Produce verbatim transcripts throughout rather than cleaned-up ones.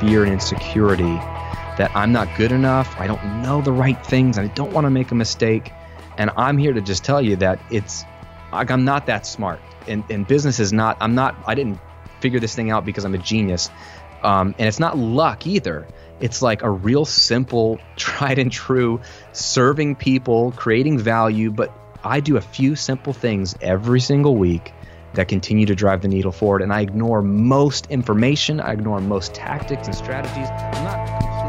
fear and insecurity that I'm not good enough, I don't know the right things, I don't want to make a mistake. And I'm here to just tell you that it's like I'm not that smart. And, and business is not, I'm not, I didn't figure this thing out because I'm a genius. Um, and it's not luck either. It's like a real simple, tried and true, serving people, creating value. But I do a few simple things every single week that continue to drive the needle forward. And I ignore most information. I ignore most tactics and strategies. I'm not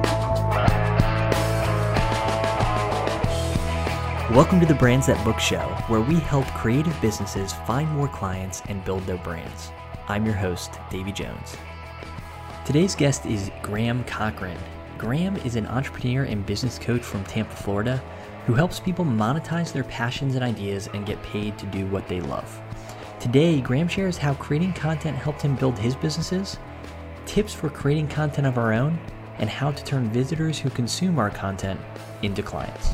completely... Welcome to the Brands That Book Show, where we help creative businesses find more clients and build their brands. I'm your host, Davey Jones. Today's guest is Graham Cochran. Graham is an entrepreneur and business coach from Tampa, Florida, who helps people monetize their passions and ideas and get paid to do what they love. Today, Graham shares how creating content helped him build his businesses, tips for creating content of our own, and how to turn visitors who consume our content into clients.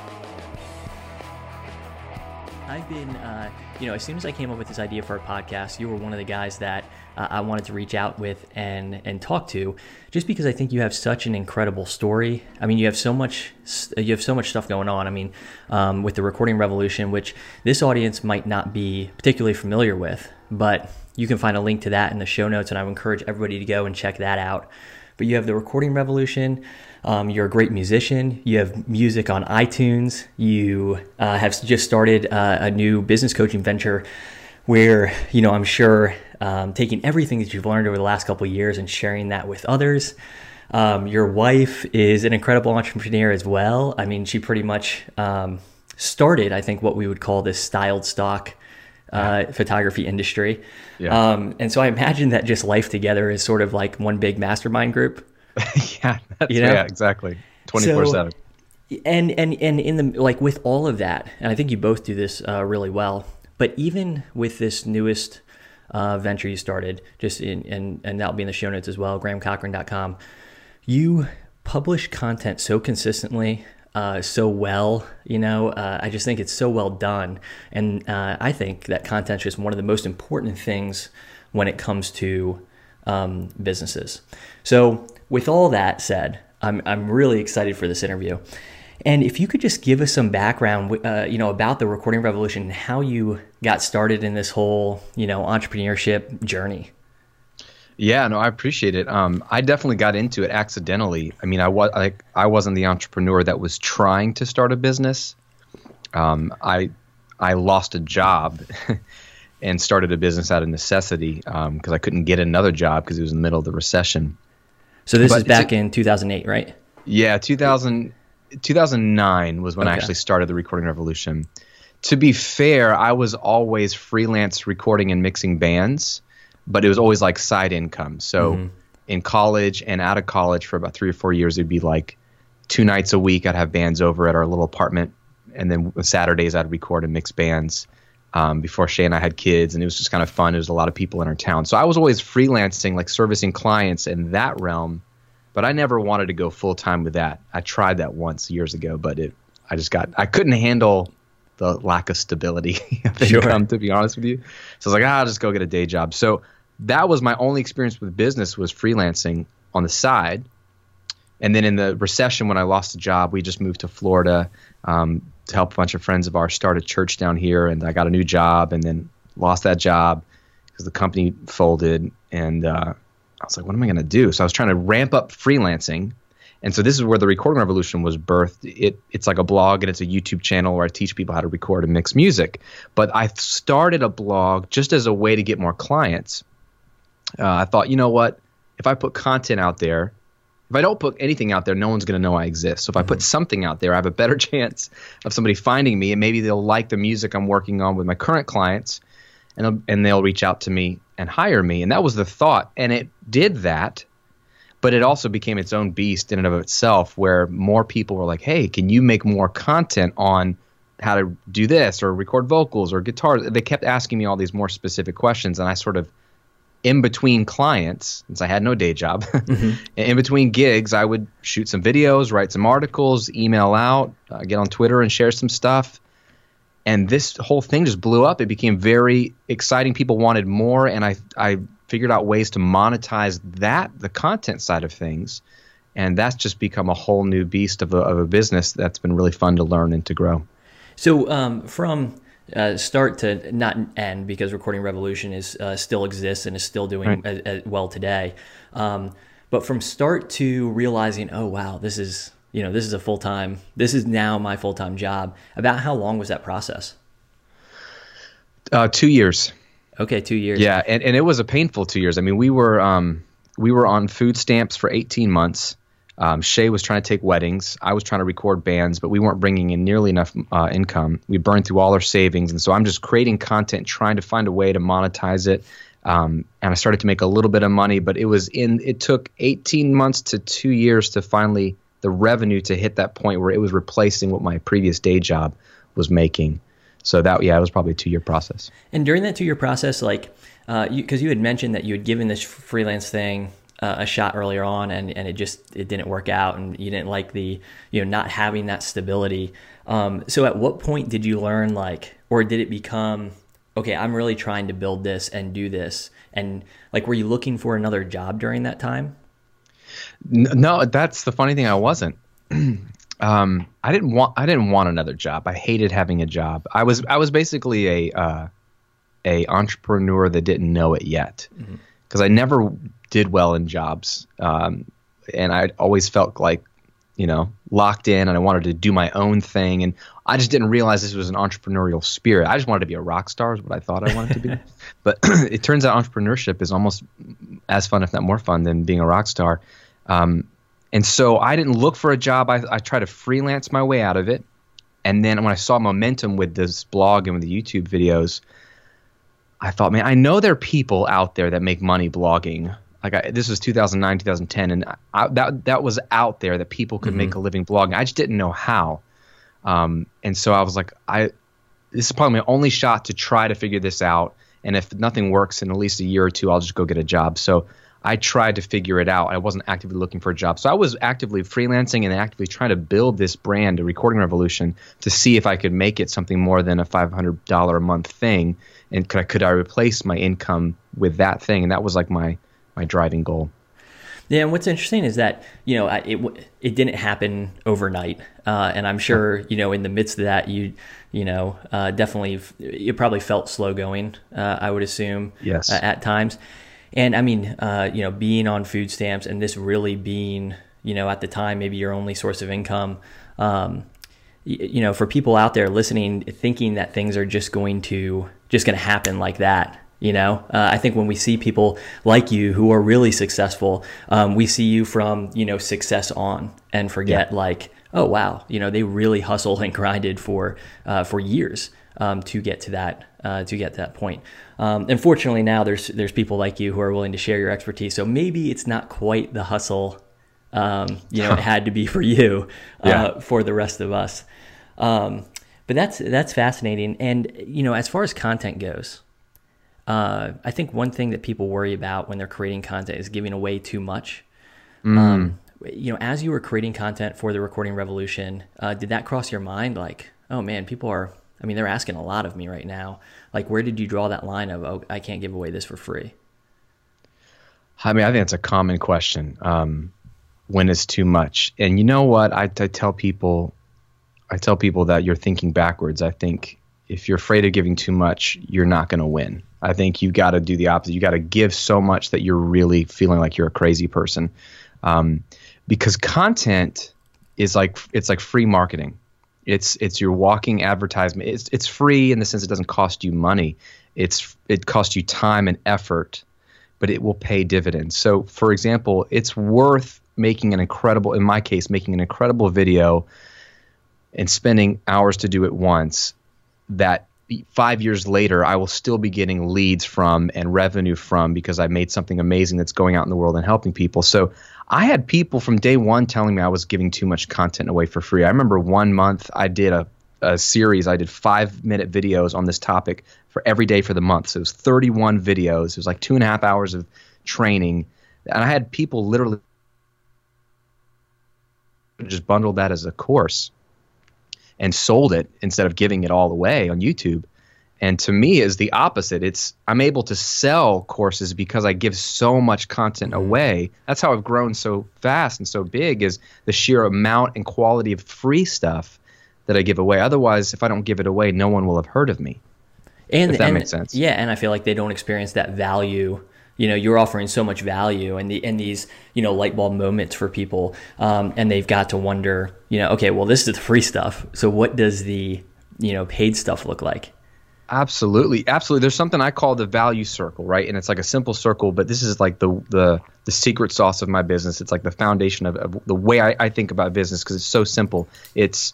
I've been, uh, you know, as soon as I came up with this idea for a podcast, you were one of the guys that uh, I wanted to reach out with and and talk to, just because I think you have such an incredible story. I mean, you have so much, you have so much stuff going on. I mean, um, with the Recording Revolution, which this audience might not be particularly familiar with, but you can find a link to that in the show notes, and I would encourage everybody to go and check that out. But you have the Recording Revolution. Um, you're a great musician. You have music on iTunes. You uh, have just started uh, a new business coaching venture where, you know, I'm sure um, taking everything that you've learned over the last couple of years and sharing that with others. Um, your wife is an incredible entrepreneur as well. I mean, she pretty much um, started, I think, what we would call this styled stock uh, photography industry. Yeah. Um, and so I imagine that just life together is sort of like one big mastermind group. yeah, that's, you know? yeah, exactly. twenty-four seven. So, and, and, and in the, like with all of that, and I think you both do this uh, really well, but even with this newest uh, venture you started, just in, and, and that'll be in the show notes as well, graham cochran dot com, you publish content so consistently, uh, so well, you know, uh, I just think it's so well done. And uh, I think that content is just one of the most important things when it comes to um, businesses. So with all that said, I'm I'm really excited for this interview. And if you could just give us some background, uh, you know, about the Recording Revolution and how you got started in this whole, you know, entrepreneurship journey. Yeah, no, I appreciate it. Um, I definitely got into it accidentally. I mean, I was like, I wasn't the entrepreneur that was trying to start a business. Um, I I lost a job and started a business out of necessity because um, I couldn't get another job because it was in the middle of the recession. So this but is back in two thousand eight, right? Yeah, two thousand, two thousand nine was when okay. I actually started the Recording Revolution. To be fair, I was always freelance recording and mixing bands, but it was always like side income. So mm-hmm. in college and out of college for about three or four years, it'd be like two nights a week I'd have bands over at our little apartment, and then Saturdays I'd record and mix bands. Um, before Shay and I had kids, and it was just kind of fun. There was a lot of people in our town. So I was always freelancing, like servicing clients in that realm, but I never wanted to go full time with that. I tried that once years ago, but it, I just got, I couldn't handle the lack of stability of sure. income, to be honest with you. So I was like, ah, I'll just go get a day job. So that was my only experience with business, was freelancing on the side. And then in the recession, when I lost a job, we just moved to Florida, um, to help a bunch of friends of ours start a church down here. And I got a new job and then lost that job because the company folded. And uh, I was like, what am I going to do? So I was trying to ramp up freelancing. And so this is where the Recording Revolution was birthed. It, it's like a blog and it's a YouTube channel where I teach people how to record and mix music. But I started a blog just as a way to get more clients. Uh, I thought, you know what? If I put content out there, if I don't put anything out there, no one's going to know I exist. So if I put something out there, I have a better chance of somebody finding me, and maybe they'll like the music I'm working on with my current clients, and and they'll reach out to me and hire me. And that was the thought, and it did that, but it also became its own beast in and of itself, where more people were like, hey, can you make more content on how to do this or record vocals or guitars? They kept asking me all these more specific questions, and I sort of, in between clients, since I had no day job, mm-hmm. in between gigs, I would shoot some videos, write some articles, email out, uh, get on Twitter and share some stuff. And this whole thing just blew up. It became very exciting. People wanted more. And I, I figured out ways to monetize that, the content side of things. And that's just become a whole new beast of a, of a business that's been really fun to learn and to grow. So um, from uh, start to not end, because Recording Revolution is uh, still exists and is still doing right. a, a well today. Um, but from start to realizing, oh, wow, this is, you know, this is a full-time, this is now my full-time job. About how long was that process? Uh, two years. Okay, two years. Yeah, and, and it was a painful two years. I mean, we were um, we were on food stamps for eighteen months. Um, Shay was trying to take weddings. I was trying to record bands, but we weren't bringing in nearly enough uh, income. We burned through all our savings. And so I'm just creating content, trying to find a way to monetize it. Um, and I started to make a little bit of money, but it was in, it took eighteen months to two years to finally the revenue to hit that point where it was replacing what my previous day job was making. So that, yeah, it was probably a two year process. And during that two year process, like, uh, you, cause you had mentioned that you had given this freelance thing Uh, a shot earlier on, and, and it just it didn't work out, and you didn't like the you know not having that stability. Um, so at what point did you learn, like, or did it become, okay, I'm really trying to build this and do this, and like, were you looking for another job during that time? No, that's the funny thing. I wasn't. um, I didn't want I didn't want another job. I hated having a job. I was I was basically a uh, a entrepreneur that didn't know it yet, because mm-hmm. I never did well in jobs. Um, and I always felt like, you know, locked in, and I wanted to do my own thing. And I just didn't realize this was an entrepreneurial spirit. I just wanted to be a rock star is what I thought I wanted to be. But it turns out entrepreneurship is almost as fun, if not more fun, than being a rock star. Um, and so I didn't look for a job. I, I tried to freelance my way out of it. And then when I saw momentum with this blog and with the YouTube videos, I thought, man, I know there are people out there that make money blogging. Like I, this was two thousand nine, two thousand ten, and I, that that was out there that people could mm-hmm. make a living blogging. I just didn't know how, um, and so I was like, I this is probably my only shot to try to figure this out. And if nothing works in at least a year or two, I'll just go get a job. So I tried to figure it out. I wasn't actively looking for a job, so I was actively freelancing and actively trying to build this brand, a Recording Revolution, to see if I could make it something more than a five hundred dollars a month thing, and could I, could I replace my income with that thing? And that was like my my driving goal. Yeah, and what's interesting is that, you know, it it didn't happen overnight, uh, and I'm sure, you know, in the midst of that, you you know, uh, definitely you probably felt slow going. Uh, I would assume, yes, uh, at times, and I mean, uh, you know, being on food stamps and this really being, you know, at the time maybe your only source of income. Um, you, you know, for people out there listening, thinking that things are just going to just going to happen like that. You know, uh, I think when we see people like you who are really successful, um, we see you from, you know, success on, and forget yeah. like, oh, wow, you know, they really hustled and grinded for uh, for years um, to get to that uh, to get to that point. Um, and fortunately now there's there's people like you who are willing to share your expertise. So maybe it's not quite the hustle, um, you know, it had to be for you uh, yeah. for the rest of us. Um, but that's that's fascinating. And, you know, as far as content goes, Uh, I think one thing that people worry about when they're creating content is giving away too much. Mm. Um, you know, as you were creating content for the Recording Revolution, uh, did that cross your mind? Like, oh man, people are, I mean, they're asking a lot of me right now. Like, where did you draw that line of, oh, I can't give away this for free? I mean, I think it's a common question. Um, when is too much? And you know what? I, I tell people, I tell people that you're thinking backwards. I think if you're afraid of giving too much, you're not going to win. I think you got to do the opposite. You got to give so much that you're really feeling like you're a crazy person, um, because content is like it's like free marketing. It's it's your walking advertisement. It's it's free in the sense it doesn't cost you money. It's it costs you time and effort, but it will pay dividends. So, for example, it's worth making an incredible, in my case, making an incredible video and spending hours to do it once, that five years later, I will still be getting leads from and revenue from, because I made something amazing that's going out in the world and helping people. So I had people from day one telling me I was giving too much content away for free. I remember one month I did a, a series. I did five minute videos on this topic for every day for the month. So it was thirty-one videos. It was like two and a half hours of training. And I had people literally just bundled that as a course and sold it instead of giving it all away on YouTube. And to me is the opposite. It's I'm able to sell courses because I give so much content away. That's how I've grown so fast and so big, is the sheer amount and quality of free stuff that I give away. Otherwise, if I don't give it away, no one will have heard of me. And if that and, makes sense. Yeah, and I feel like they don't experience that value. You know, you're offering so much value and the and these, you know, light bulb moments for people. Um, and they've got to wonder, you know, okay, well, this is the free stuff. So what does the, you know, paid stuff look like? Absolutely. Absolutely. There's something I call the value circle, right? And it's like a simple circle, but this is like the the, the secret sauce of my business. It's like the foundation of, of the way I, I think about business, because it's so simple. It's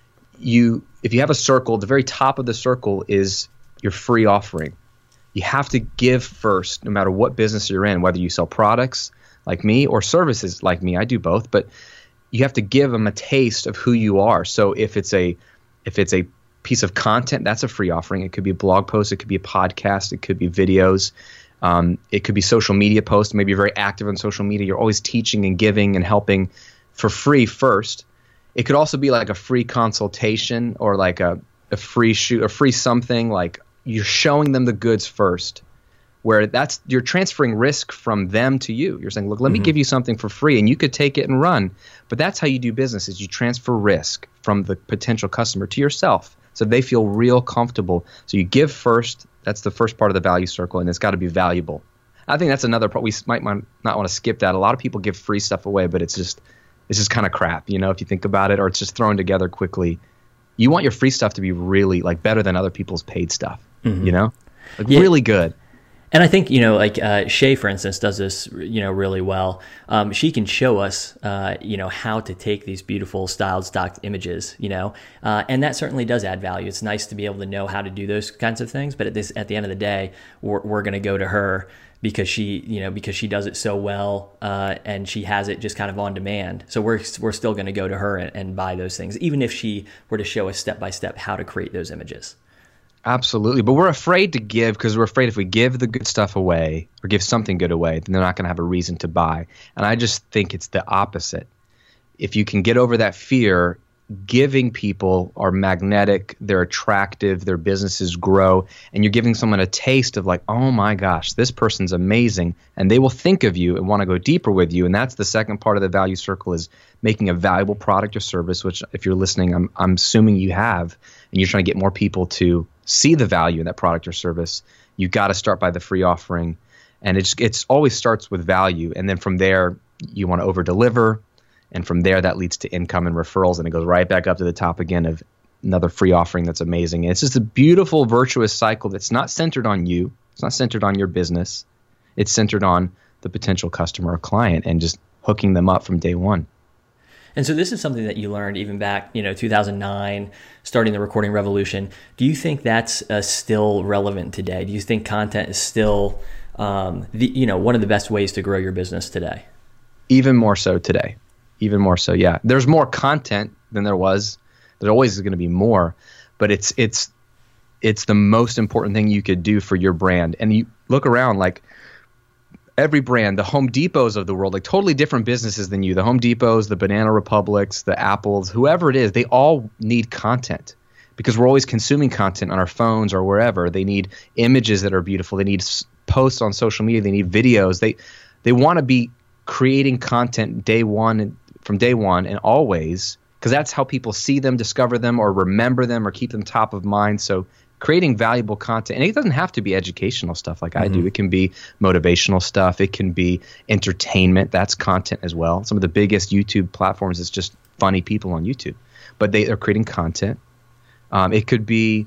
you, if you have a circle, the very top of the circle is your free offering. You have to give first, no matter what business you're in, whether you sell products like me or services like me. I do both, but you have to give them a taste of who you are. So if it's a if it's a piece of content, that's a free offering. It could be a blog post, it could be a podcast, it could be videos, um, it could be social media posts. Maybe you're very active on social media. You're always teaching and giving and helping for free first. It could also be like a free consultation or like a, a free shoot, a free something. Like you're showing them the goods first, where that's you're transferring risk from them to you. You're saying, look, let mm-hmm. me give you something for free and you could take it and run. But that's how you do business, is you transfer risk from the potential customer to yourself, so they feel real comfortable. So you give first. That's the first part of the value circle, and it's got to be valuable. I think that's another part. We might not want to skip that. A lot of people give free stuff away, but it's just it's just kind of crap, you know, if you think about it, or it's just thrown together quickly. You want your free stuff to be really like better than other people's paid stuff, mm-hmm. you know, like yeah. really good. And I think, you know, like uh, Shay, for instance, does this, you know, really well. Um, she can show us, uh, you know, how to take these beautiful styled stock images, you know, uh, and that certainly does add value. It's nice to be able to know how to do those kinds of things. But at this, at the end of the day, we're, we're going to go to her because she, you know, because she does it so well, uh, and she has it just kind of on demand. So we're we're still going to go to her and, and buy those things, even if she were to show us step by step how to create those images. Absolutely. But we're afraid to give because we're afraid if we give the good stuff away or give something good away, then they're not going to have a reason to buy. And I just think it's the opposite. If you can get over that fear, giving people are magnetic, they're attractive, their businesses grow, and you're giving someone a taste of like, oh my gosh, this person's amazing. And they will think of you and want to go deeper with you. And that's the second part of the value circle, is making a valuable product or service, which if you're listening, I'm, I'm assuming you have, and you're trying to get more people to see the value in that product or service. You got to start by the free offering. And it's it's always starts with value. And then from there, you want to over deliver. And from there, that leads to income and referrals. And it goes right back up to the top again of another free offering that's amazing. And it's just a beautiful, virtuous cycle that's not centered on you. It's not centered on your business. It's centered on the potential customer or client and just hooking them up from day one. And so this is something that you learned even back, you know, two thousand nine, starting the recording revolution. Do you think that's uh, still relevant today? Do you think content is still, um, the, you know, one of the best ways to grow your business today? Even more so today. Even more so, yeah. There's more content than there was. There always is going to be more, but it's it's it's the most important thing you could do for your brand. And you look around, like every brand, the Home Depots of the world, like totally different businesses than you. The Home Depots, the Banana Republics, the Apples, whoever it is, they all need content because we're always consuming content on our phones or wherever. They need images that are beautiful. They need posts on social media. They need videos. They they want to be creating content day one from day one and always, because that's how people see them, discover them, or remember them, or keep them top of mind. So creating valuable content, and it doesn't have to be educational stuff like mm-hmm. I do. It can be motivational stuff. It can be entertainment. That's content as well. Some of the biggest YouTube platforms is just funny people on YouTube, but they are creating content. Um, it could be,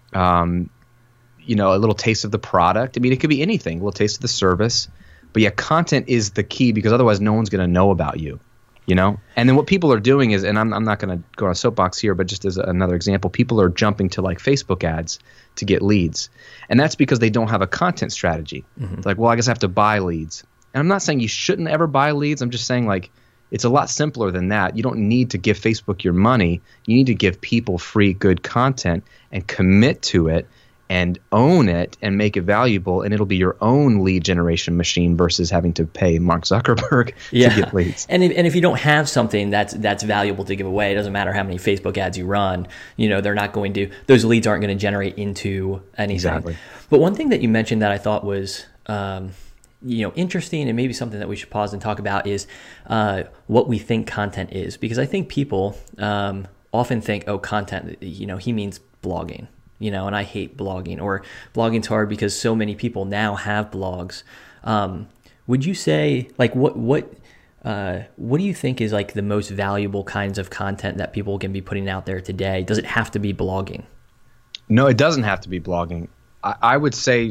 um, you know, a little taste of the product. I mean, it could be anything, a little taste of the service. But yeah, content is the key because otherwise no one's going to know about you. You know, and then what people are doing is, and I'm I'm not going to go on a soapbox here, but just as another example, people are jumping to like Facebook ads to get leads, and that's because they don't have a content strategy. Mm-hmm. It's like, well, I guess I have to buy leads, and I'm not saying you shouldn't ever buy leads. I'm just saying like it's a lot simpler than that. You don't need to give Facebook your money. You need to give people free, good content and commit to it, and own it and make it valuable, and it'll be your own lead generation machine versus having to pay Mark Zuckerberg yeah. to get leads. And if, and if you don't have something that's that's valuable to give away, it doesn't matter how many Facebook ads you run, you know, they're not going to, those leads aren't going to generate into anything. Exactly. But one thing that you mentioned that I thought was, um, you know, interesting and maybe something that we should pause and talk about is uh, what we think content is. Because I think people um, often think, oh, content, you know, he means blogging. You know, and I hate blogging, or blogging's hard because so many people now have blogs. Um, would you say, like, what what uh, what do you think is like the most valuable kinds of content that people can be putting out there today? Does it have to be blogging? No, it doesn't have to be blogging. I, I would say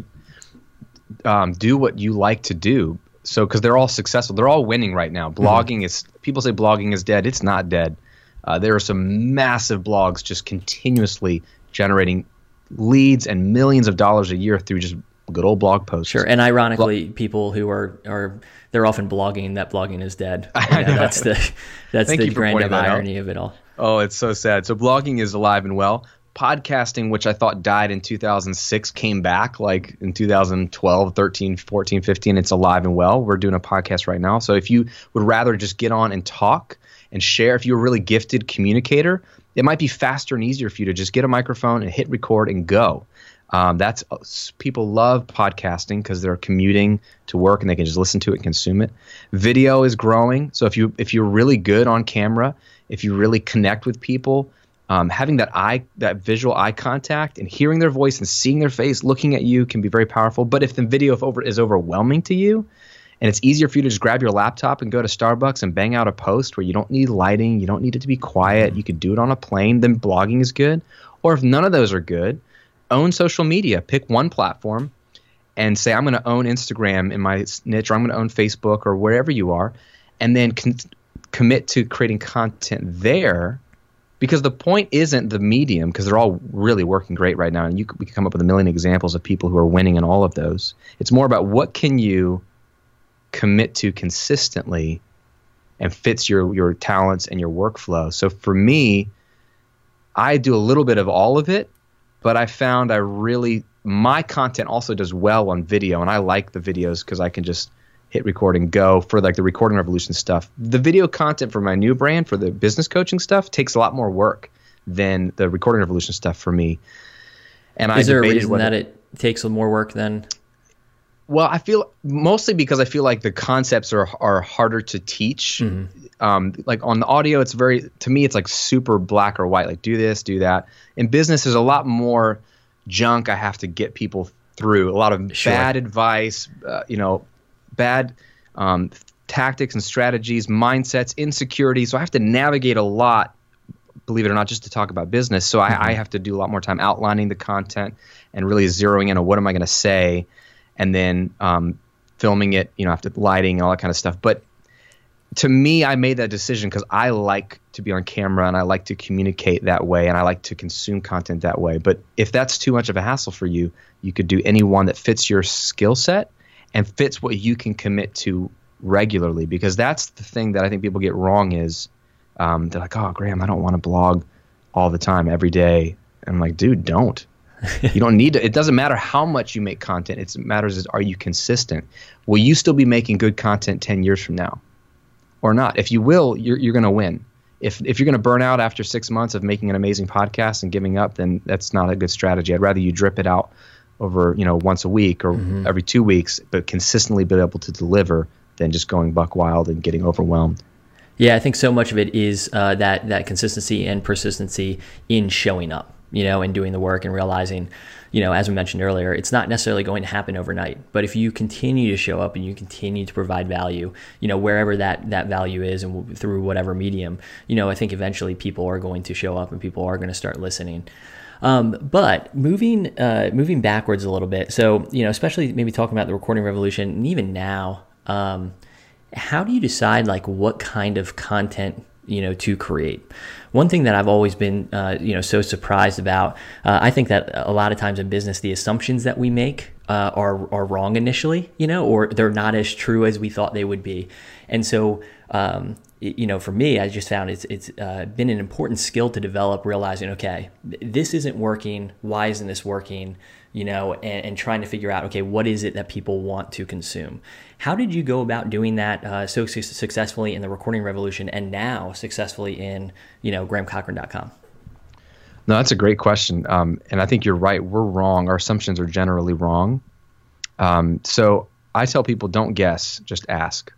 um, do what you like to do. So, because they're all successful, they're all winning right now. Blogging mm-hmm. is, people say blogging is dead. It's not dead. Uh, there are some massive blogs just continuously generating leads and millions of dollars a year through just good old blog posts. Sure, and ironically, Blo- people who are are they're often blogging that blogging is dead. Yeah, that's the that's Thank the grand irony out. of it all. Oh, it's so sad. So blogging is alive and well. Podcasting, which I thought died in two thousand six, came back like in two thousand twelve, thirteen, fourteen, fifteen. It's alive and well. We're doing a podcast right now. So if you would rather just get on and talk and share, if you're a really gifted communicator, it might be faster and easier for you to just get a microphone and hit record and go. Um, that's people love podcasting because they're commuting to work and they can just listen to it and consume it. Video is growing. So if you if you're really good on camera, if you really connect with people, um, having that eye that visual eye contact and hearing their voice and seeing their face looking at you can be very powerful. But if the video if over, is overwhelming to you, and it's easier for you to just grab your laptop and go to Starbucks and bang out a post where you don't need lighting, you don't need it to be quiet, you could do it on a plane, then blogging is good. Or if none of those are good, own social media. Pick one platform and say, I'm going to own Instagram in my niche, or I'm going to own Facebook or wherever you are, and then con- commit to creating content there. Because the point isn't the medium, because they're all really working great right now, and you could, we could come up with a million examples of people who are winning in all of those. It's more about what can you commit to consistently and fits your your talents and your workflow. So for me, I do a little bit of all of it, but I found I really, my content also does well on video, and I like the videos because I can just hit record and go for like the Recording Revolution stuff. The video content for my new brand, for the business coaching stuff, takes a lot more work than the Recording Revolution stuff for me. And Is I there a debated reason whether, that it takes more work than? Well, I feel mostly because I feel like the concepts are are harder to teach. Mm-hmm. Um, like on the audio, it's very, to me, it's like super black or white, like do this, do that. In business, there's a lot more junk I have to get people through, a lot of sure. bad advice, uh, you know, bad um, tactics and strategies, mindsets, insecurities. So I have to navigate a lot, believe it or not, just to talk about business. So I, mm-hmm. I have to do a lot more time outlining the content and really zeroing in on what am I going to say, and then um, filming it, you know, after lighting and all that kind of stuff. But to me, I made that decision because I like to be on camera and I like to communicate that way and I like to consume content that way. But if that's too much of a hassle for you, you could do any one that fits your skill set and fits what you can commit to regularly, because that's the thing that I think people get wrong is um, they're like, oh, Graham, I don't want to blog all the time, every day. And I'm like, dude, don't. You don't need to. It doesn't matter how much you make content. It matters is, are you consistent? Will you still be making good content ten years from now or not? If you will, you're, you're going to win. If if you're going to burn out after six months of making an amazing podcast and giving up, then that's not a good strategy. I'd rather you drip it out over, you know, once a week or mm-hmm. every two weeks, but consistently be able to deliver than just going buck wild and getting overwhelmed. Yeah, I think so much of it is uh, that that consistency and persistency in showing up, you know, and doing the work and realizing, you know, as we mentioned earlier, it's not necessarily going to happen overnight. But if you continue to show up and you continue to provide value, you know, wherever that that value is and through whatever medium, you know, I think eventually people are going to show up and people are going to start listening. Um, but moving uh, moving backwards a little bit, so, you know, especially maybe talking about the Recording Revolution, and even now, um, how do you decide like what kind of content, you know, to create? One thing that I've always been, uh, you know, so surprised about, uh, I think that a lot of times in business, the assumptions that we make uh, are are wrong initially, you know, or they're not as true as we thought they would be. And so, um, you know, for me, I just found it's it's uh, been an important skill to develop, realizing, okay, this isn't working. Why isn't this working? You know, and, and trying to figure out, okay, what is it that people want to consume? How did you go about doing that uh, so su- successfully in the Recording Revolution, and now successfully in, you know, Graham Cochran dot com? No, that's a great question. Um, and I think you're right. We're wrong. Our assumptions are generally wrong. Um, so I tell people, don't guess, just ask.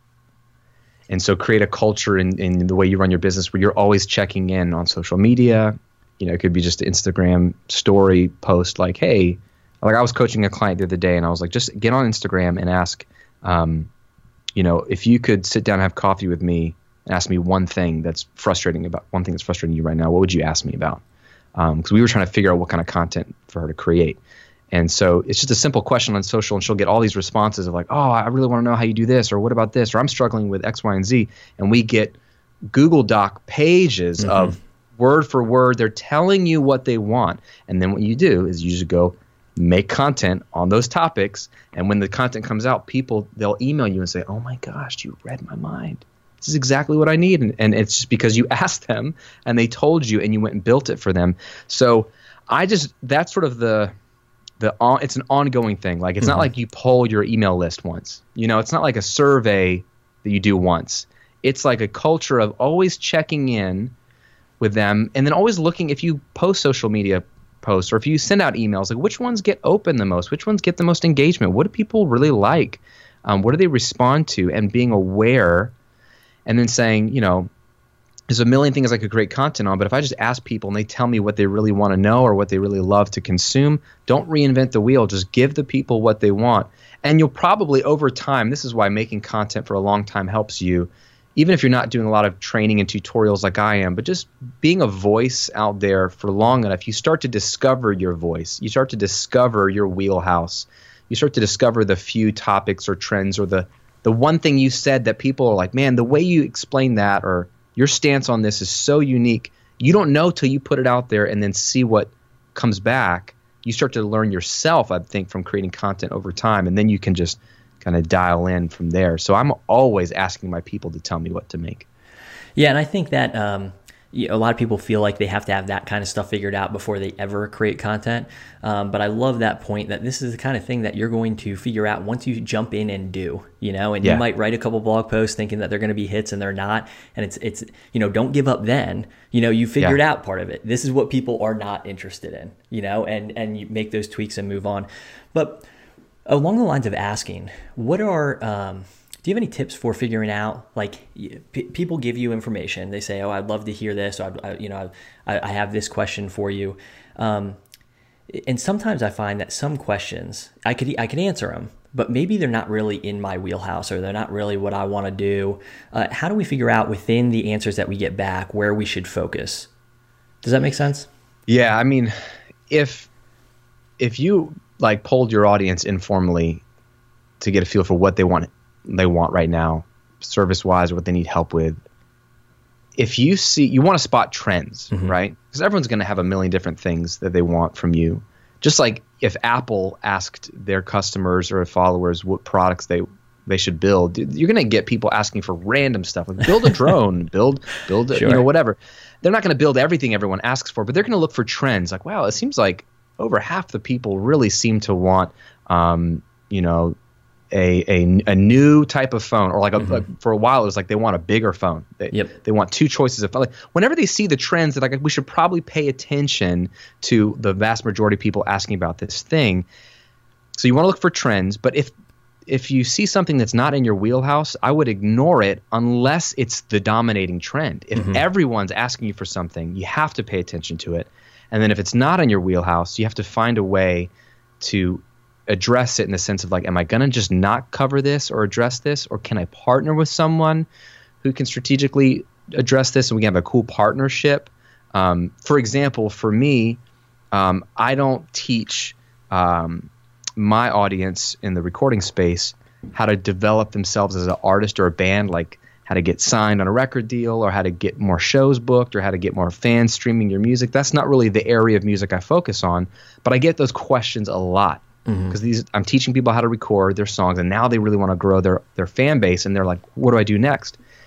And so create a culture in, in the way you run your business where you're always checking in on social media. You know, it could be just an Instagram story post like, hey, like I was coaching a client the other day and I was like, just get on Instagram and ask, um, you know, if you could sit down and have coffee with me and ask me one thing that's frustrating about one thing that's frustrating you right now, what would you ask me about? Because um, we were trying to figure out what kind of content for her to create. And so it's just a simple question on social, and she'll get all these responses of like, oh, I really want to know how you do this, or what about this, or I'm struggling with X, Y, and Z. And we get Google Doc pages mm-hmm. of word for word. They're telling you what they want. And then what you do is you just go make content on those topics. And when the content comes out, people, they'll email you and say, oh my gosh, you read my mind. This is exactly what I need. And, and it's just because you asked them and they told you and you went and built it for them. So I just, that's sort of the, the on, it's an ongoing thing. Like, it's mm-hmm. not like you poll your email list once, you know, it's not like a survey that you do once. It's like a culture of always checking in with them, and then always looking, if you post social media posts or if you send out emails, like which ones get open the most, which ones get the most engagement, what do people really like, um, what do they respond to, and being aware. And then saying, you know, there's a million things I could create content on, but if I just ask people and they tell me what they really want to know or what they really love to consume, don't reinvent the wheel. Just give the people what they want. And you'll probably, over time, this is why making content for a long time helps you, even if you're not doing a lot of training and tutorials like I am, but just being a voice out there for long enough, you start to discover your voice. You start to discover your wheelhouse. You start to discover the few topics or trends or the The one thing you said that people are like, man, the way you explain that or your stance on this is so unique. You don't know till you put it out there and then see what comes back. You start to learn yourself, I think, from creating content over time, and then you can just kind of dial in from there. So I'm always asking my people to tell me what to make. Yeah, and I think that um, a lot of people feel like they have to have that kind of stuff figured out before they ever create content. Um, but I love that point that this is the kind of thing that you're going to figure out once you jump in and do, you know, and yeah. you might write a couple blog posts thinking that they're going to be hits and they're not. And it's, it's, you know, don't give up then, you know, you figured yeah. out part of it. This is what people are not interested in, you know, and, and you make those tweaks and move on. But along the lines of asking, what are, um, do you have any tips for figuring out, like, p- people give you information. They say, oh, I'd love to hear this. Or, I, you know, I, I have this question for you. Um, and sometimes I find that some questions, I could I could answer them, but maybe they're not really in my wheelhouse or they're not really what I want to do. Uh, how do we figure out within the answers that we get back where we should focus? Does that make sense? Yeah, I mean, if if you, like, polled your audience informally to get a feel for what they want they want right now, service-wise, or what they need help with. If you see, you want to spot trends, mm-hmm. right? Because everyone's going to have a million different things that they want from you. Just like if Apple asked their customers or followers what products they they should build, you're going to get people asking for random stuff, like build a drone, build build a, sure. you know, whatever. They're not going to build everything everyone asks for, but they're going to look for trends. Like, wow, it seems like over half the people really seem to want, um, you know. A, a a new type of phone, or like, a, mm-hmm. like for a while it was like they want a bigger phone. They, yep. they want two choices of phone. Like, whenever they see the trends, that like we should probably pay attention to the vast majority of people asking about this thing. So you want to look for trends, but if if you see something that's not in your wheelhouse, I would ignore it unless it's the dominating trend. If mm-hmm. everyone's asking you for something, you have to pay attention to it. And then if it's not in your wheelhouse, you have to find a way to address it in the sense of like, am I going to just not cover this or address this, or can I partner with someone who can strategically address this and we can have a cool partnership? Um, for example, for me, um, I don't teach um, my audience in the recording space how to develop themselves as an artist or a band, like how to get signed on a record deal or how to get more shows booked or how to get more fans streaming your music. That's not really the area of music I focus on, but I get those questions a lot. Because these, I'm teaching people how to record their songs, and now they really want to grow their their fan base, and they're like, "What do I do next?"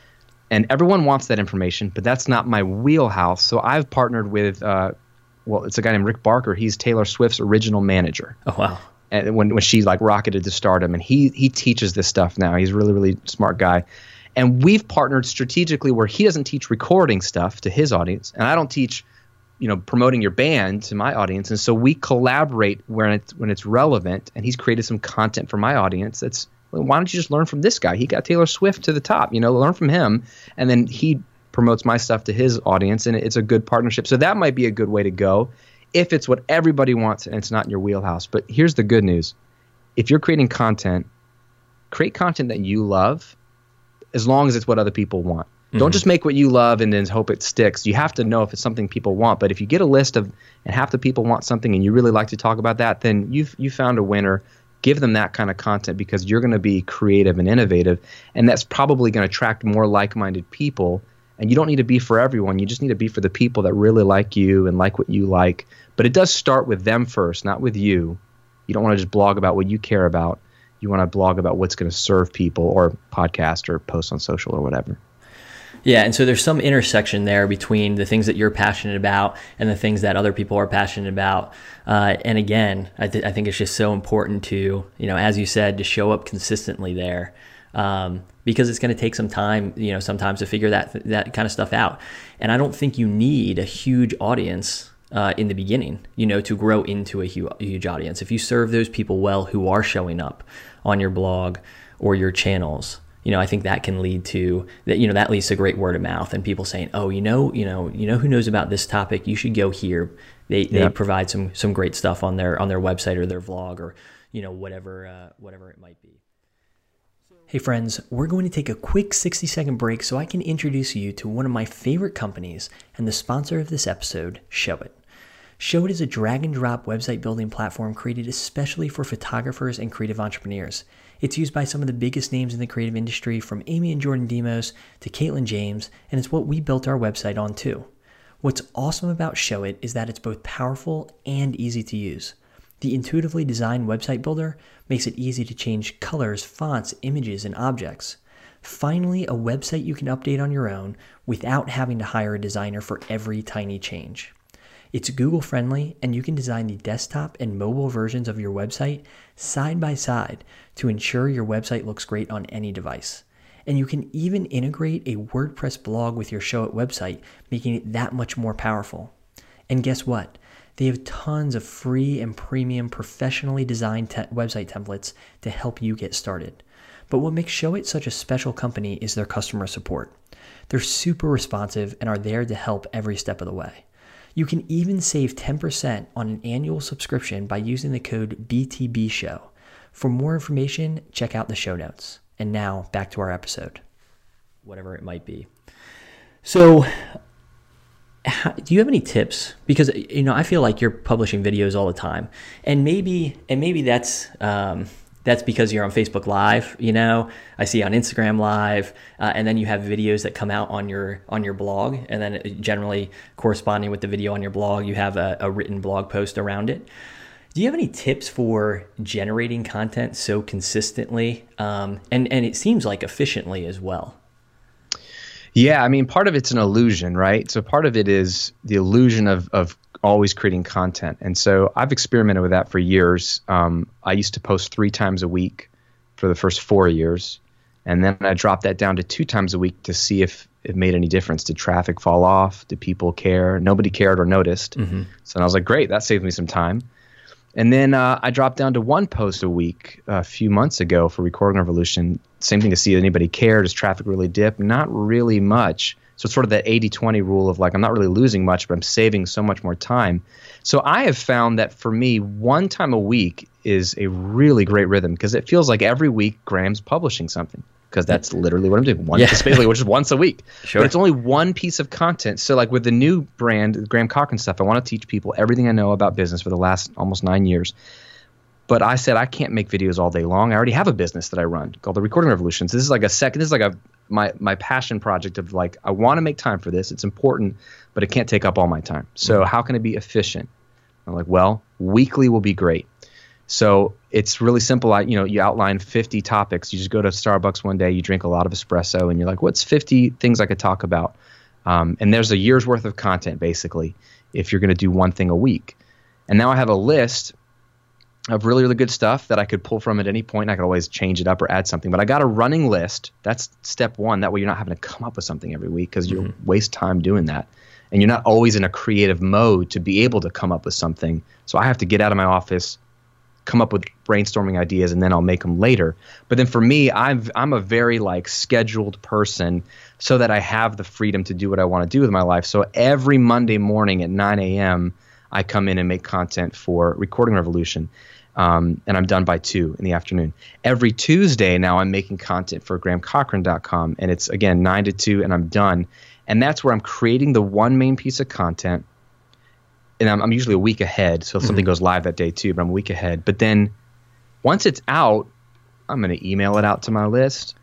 And everyone wants that information, but that's not my wheelhouse. So I've partnered with, uh, well, it's a guy named Rick Barker. He's Taylor Swift's original manager. Oh, wow. And when, when she like rocketed to stardom, and he he teaches this stuff now. He's a really, really smart guy. And we've partnered strategically where he doesn't teach recording stuff to his audience, and I don't teach, you know, promoting your band to my audience. And so we collaborate when it's when it's relevant. And he's created some content for my audience that's, well, why don't you just learn from this guy? He got Taylor Swift to the top, you know, learn from him. And then he promotes my stuff to his audience, and it's a good partnership. So that might be a good way to go if it's what everybody wants and it's not in your wheelhouse. But here's the good news. If you're creating content, create content that you love as long as it's what other people want. Mm-hmm. Don't just make what you love and then hope it sticks. You have to know if it's something people want. But if you get a list of and half the people want something and you really like to talk about that, then you've you found a winner. Give them that kind of content because you're going to be creative and innovative, and that's probably going to attract more like-minded people. And you don't need to be for everyone. You just need to be for the people that really like you and like what you like. But it does start with them first, not with you. You don't want to just blog about what you care about. You want to blog about what's going to serve people, or podcast or post on social or whatever. Yeah, and so there's some intersection there between the things that you're passionate about and the things that other people are passionate about. Uh, and again, I, th- I think it's just so important to, you know, as you said, to show up consistently there, um, because it's going to take some time, you know, sometimes to figure that that kind of stuff out. And I don't think you need a huge audience uh, in the beginning, you know, to grow into a huge, huge audience. If you serve those people well who are showing up on your blog or your channels, you know, I think that can lead to that, you know, that leads to great word of mouth and people saying, oh, you know, you know, you know, who knows about this topic? You should go here. They, yeah. they provide some, some great stuff on their, on their website or their vlog or, you know, whatever, uh, whatever it might be. Hey friends, we're going to take a quick sixty second break so I can introduce you to one of my favorite companies and the sponsor of this episode, Showit. Showit is a drag and drop website building platform created especially for photographers and creative entrepreneurs. It's used by some of the biggest names in the creative industry, from Amy and Jordan Demos to Caitlin James, and it's what we built our website on too. What's awesome about Showit is that it's both powerful and easy to use. The intuitively designed website builder makes it easy to change colors, fonts, images, and objects. Finally, a website you can update on your own without having to hire a designer for every tiny change. It's Google friendly, and you can design the desktop and mobile versions of your website side by side to ensure your website looks great on any device. And you can even integrate a WordPress blog with your Showit website, making it that much more powerful. And guess what? They have tons of free and premium professionally designed te- website templates to help you get started. But what makes Showit such a special company is their customer support. They're super responsive and are there to help every step of the way. You can even save ten percent on an annual subscription by using the code B T B show. For more information, check out the show notes. And now back to our episode, whatever it might be. So how, do you have any tips? Because, you know, I feel like you're publishing videos all the time, and maybe, and maybe that's, um, that's because you're on Facebook Live, you know, I see on Instagram Live, uh, and then you have videos that come out on your on your blog, and then generally corresponding with the video on your blog, you have a, a written blog post around it. Do you have any tips for generating content so consistently, um, and, and it seems like efficiently as well? Yeah, I mean, part of it's an illusion, right? So part of it is the illusion of of always creating content. And so I've experimented with that for years. Um, I used to post three times a week for the first four years. And then I dropped that down to two times a week to see if it made any difference. Did traffic fall off? Did people care? Nobody cared or noticed. Mm-hmm. So I was like, great, that saved me some time. And then uh, I dropped down to one post a week a few months ago for Recording Revolution. Same thing to see if anybody cared. Does traffic really dip? Not really much. So it's sort of that eighty twenty rule of like, I'm not really losing much, but I'm saving so much more time. So I have found that for me, one time a week is a really great rhythm because it feels like every week Graham's publishing something, because that's literally what I'm doing. One, yeah. It's basically which is once a week. Sure. But it's only one piece of content. So like with the new brand, Graham Cochran stuff, I want to teach people everything I know about business for the last almost nine years. But I said I can't make videos all day long. I already have a business that I run called the Recording Revolution. So this is like a second. This is like a my my passion project of like, I want to make time for this. It's important, but it can't take up all my time. So mm-hmm. how can it be efficient? I'm like, well, weekly will be great. So it's really simple. I, you know, you outline fifty topics. You just go to Starbucks one day, you drink a lot of espresso, and you're like, what's fifty things I could talk about? Um, and there's a year's worth of content, basically, if you're going to do one thing a week. And now I have a list of really, really good stuff that I could pull from at any point. I could always change it up or add something. But I got a running list. That's step one. That way you're not having to come up with something every week because you mm-hmm. waste time doing that. And you're not always in a creative mode to be able to come up with something. So I have to get out of my office, come up with brainstorming ideas, and then I'll make them later. But then for me, I've, I'm a very like scheduled person so that I have the freedom to do what I want to do with my life. So every Monday morning at nine a.m., I come in and make content for Recording Revolution. Um, and I'm done by two in the afternoon. Every Tuesday now I'm making content for graham cochran dot com. And it's, again, nine to two, and I'm done. And that's where I'm creating the one main piece of content. And I'm, I'm usually a week ahead, so something goes live that day too, but I'm a week ahead. But then once it's out, I'm going to email it out to my list.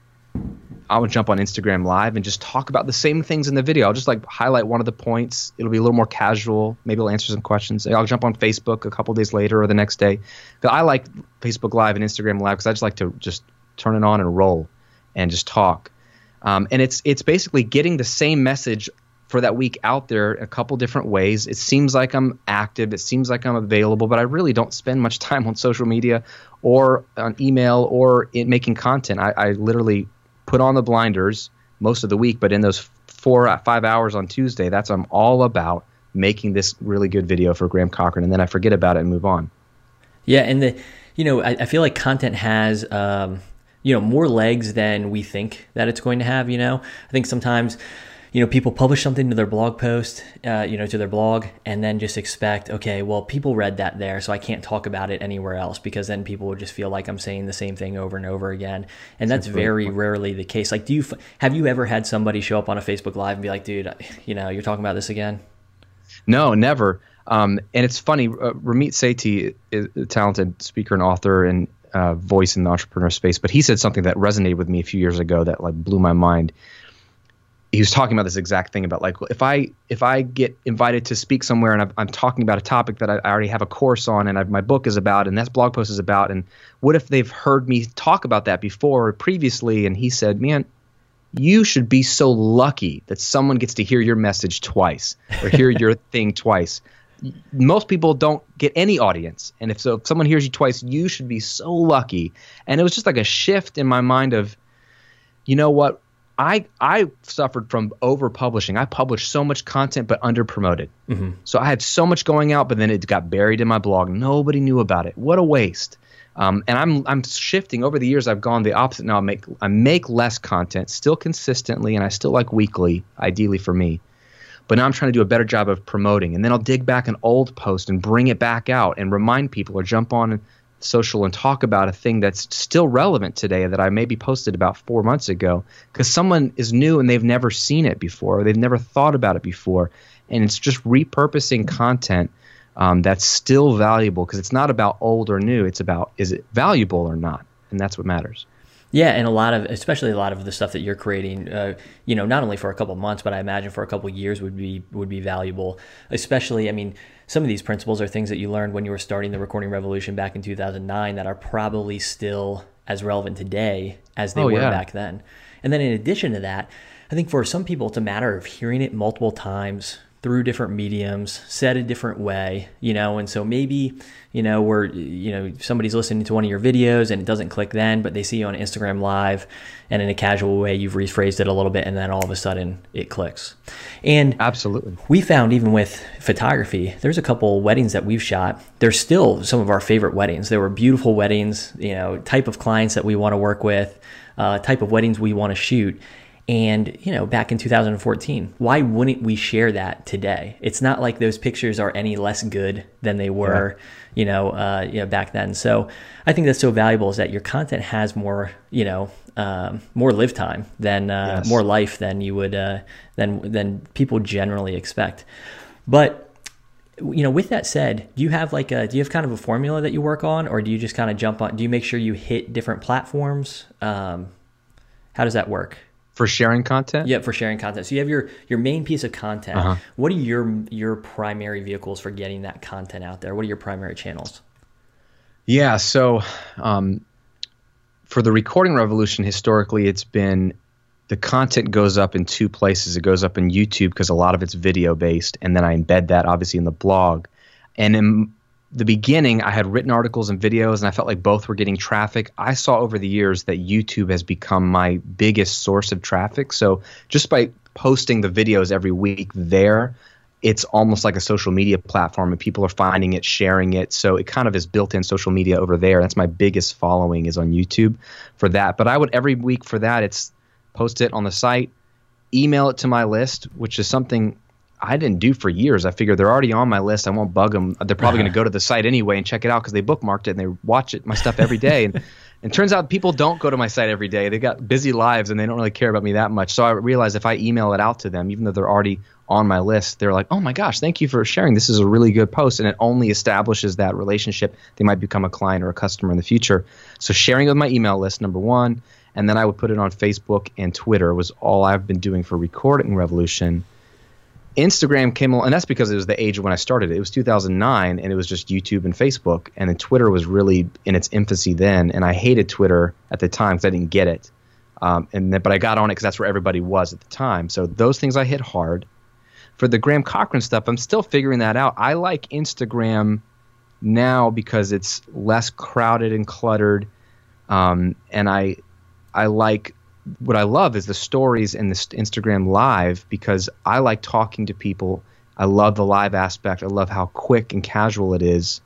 I would jump on Instagram Live and just talk about the same things in the video. I'll just like highlight one of the points. It'll be a little more casual. Maybe I'll answer some questions. I'll jump on Facebook a couple days later or the next day. But I like Facebook Live and Instagram Live because I just like to just turn it on and roll and just talk. Um, and it's it's basically getting the same message for that week out there a couple different ways. It seems like I'm active. It seems like I'm available, but I really don't spend much time on social media or on email or in making content. I, I literally put on the blinders most of the week, but in those four, five hours on Tuesday, that's I'm all about making this really good video for Graham Cochran, and then I forget about it and move on. Yeah, and the, you know, I, I feel like content has, um, you know, more legs than we think that it's going to have. You know, I think sometimes, you know, people publish something to their blog post, uh, you know, to their blog, and then just expect, okay, well, people read that there, so I can't talk about it anywhere else, because then people will just feel like I'm saying the same thing over and over again. And that's very rarely the case. Like, do you, have you ever had somebody show up on a Facebook Live and be like, dude, you know, you're talking about this again? No, never. Um, and it's funny, uh, Ramit Sethi is a talented speaker and author and uh, voice in the entrepreneur space, but he said something that resonated with me a few years ago that like blew my mind. He was talking about this exact thing about like, if I if I get invited to speak somewhere and I've, I'm talking about a topic that I, I already have a course on and I've, my book is about and that blog post is about, and what if they've heard me talk about that before or previously? And he said, man, you should be so lucky that someone gets to hear your message twice or hear your thing twice. Most people don't get any audience. And if so, if someone hears you twice, you should be so lucky. And it was just like a shift in my mind of, you know what? I I suffered from over publishing. I published so much content, but under promoted. Mm-hmm. So I had so much going out, but then it got buried in my blog. Nobody knew about it. What a waste. Um, and I'm I'm shifting over the years. I've gone the opposite now. I make I make less content, still consistently, and I still like weekly, ideally for me. But now I'm trying to do a better job of promoting. And then I'll dig back an old post and bring it back out and remind people, or jump on social and talk about a thing that's still relevant today that I maybe posted about four months ago, because someone is new and they've never seen it before, or they've never thought about it before. And it's just repurposing content um, that's still valuable, because it's not about old or new. It's about, is it valuable or not? And that's what matters. Yeah, and a lot of, especially a lot of the stuff that you're creating, uh, you know, not only for a couple months, but I imagine for a couple years would be would be valuable. Especially, I mean, some of these principles are things that you learned when you were starting the Recording Revolution back in two thousand nine that are probably still as relevant today as they oh, were yeah. back then. And then in addition to that, I think for some people, it's a matter of hearing it multiple times through different mediums, said a different way, you know, and so maybe, you know, we're, you know, somebody's listening to one of your videos and it doesn't click then, but they see you on Instagram Live and in a casual way, you've rephrased it a little bit, and then all of a sudden it clicks. And absolutely, we found even with photography, there's a couple weddings that we've shot. They're still some of our favorite weddings. They were beautiful weddings, you know, type of clients that we want to work with, uh, type of weddings we want to shoot. And, you know, back in two thousand fourteen, why wouldn't we share that today? It's not like those pictures are any less good than they were, yeah. you know, uh, you know, back then. So I think that's so valuable, is that your content has more, you know, um, more live time than, uh, yes. more life than you would, uh, than, than people generally expect. But, you know, with that said, do you have like a, do you have kind of a formula that you work on, or do you just kind of jump on, do you make sure you hit different platforms? Um, how does that work? For sharing content? Yeah, for sharing content. So you have your your main piece of content. Uh-huh. What are your your primary vehicles for getting that content out there? What are your primary channels? Yeah. So um, for the recording revolution, historically, it's been the content goes up in two places. It goes up in YouTube because a lot of it's video based, and then I embed that obviously in the blog. And in the beginning, I had written articles and videos, and I felt like both were getting traffic. I saw over the years that YouTube has become my biggest source of traffic. So just by posting the videos every week there, it's almost like a social media platform, and people are finding it, sharing it. So it kind of is built-in social media over there. That's my biggest following is on YouTube for that. But I would every week for that, it's post it on the site, email it to my list, which is something I didn't do for years. I figured they're already on my list. I won't bug them. They're probably going to go to the site anyway and check it out because they bookmarked it and they watch it, my stuff every day. And it turns out people don't go to my site every day. They got busy lives and they don't really care about me that much. So I realized if I email it out to them, even though they're already on my list, they're like, oh my gosh, thank you for sharing. This is a really good post. And it only establishes that relationship. They might become a client or a customer in the future. So sharing with my email list, number one. And then I would put it on Facebook and Twitter was all I've been doing for Recording Revolution. Instagram came along, and that's because it was the age when I started it. It was two thousand nine, and it was just YouTube and Facebook. And then Twitter was really in its infancy then, and I hated Twitter at the time because I didn't get it. Um, and then, but I got on it because that's where everybody was at the time. So those things I hit hard. For the Graham Cochran stuff, I'm still figuring that out. I like Instagram now because it's less crowded and cluttered, um, and I – I like what I love is the stories in this Instagram live because I like talking to people. I love the live aspect. I love how quick and casual it is.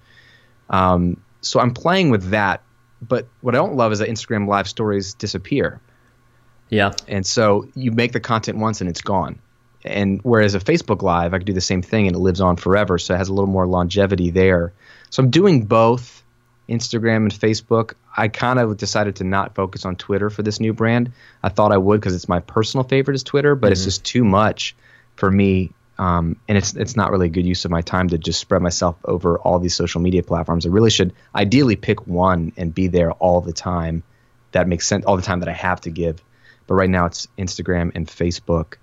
Um, so I'm playing with that. But what I don't love is that Instagram live stories disappear. Yeah. And so you make the content once and it's gone. And whereas a Facebook live, I could do the same thing and it lives on forever. So it has a little more longevity there. So I'm doing both. Instagram and Facebook. I kind of decided to not focus on Twitter for this new brand. I thought I would because it's my personal favorite is Twitter, but mm-hmm. it's just too much for me. Um, and it's it's not really a good use of my time to just spread myself over all these social media platforms. I really should ideally pick one and be there all the time. That makes sense, all the time that I have to give. But right now it's Instagram and Facebook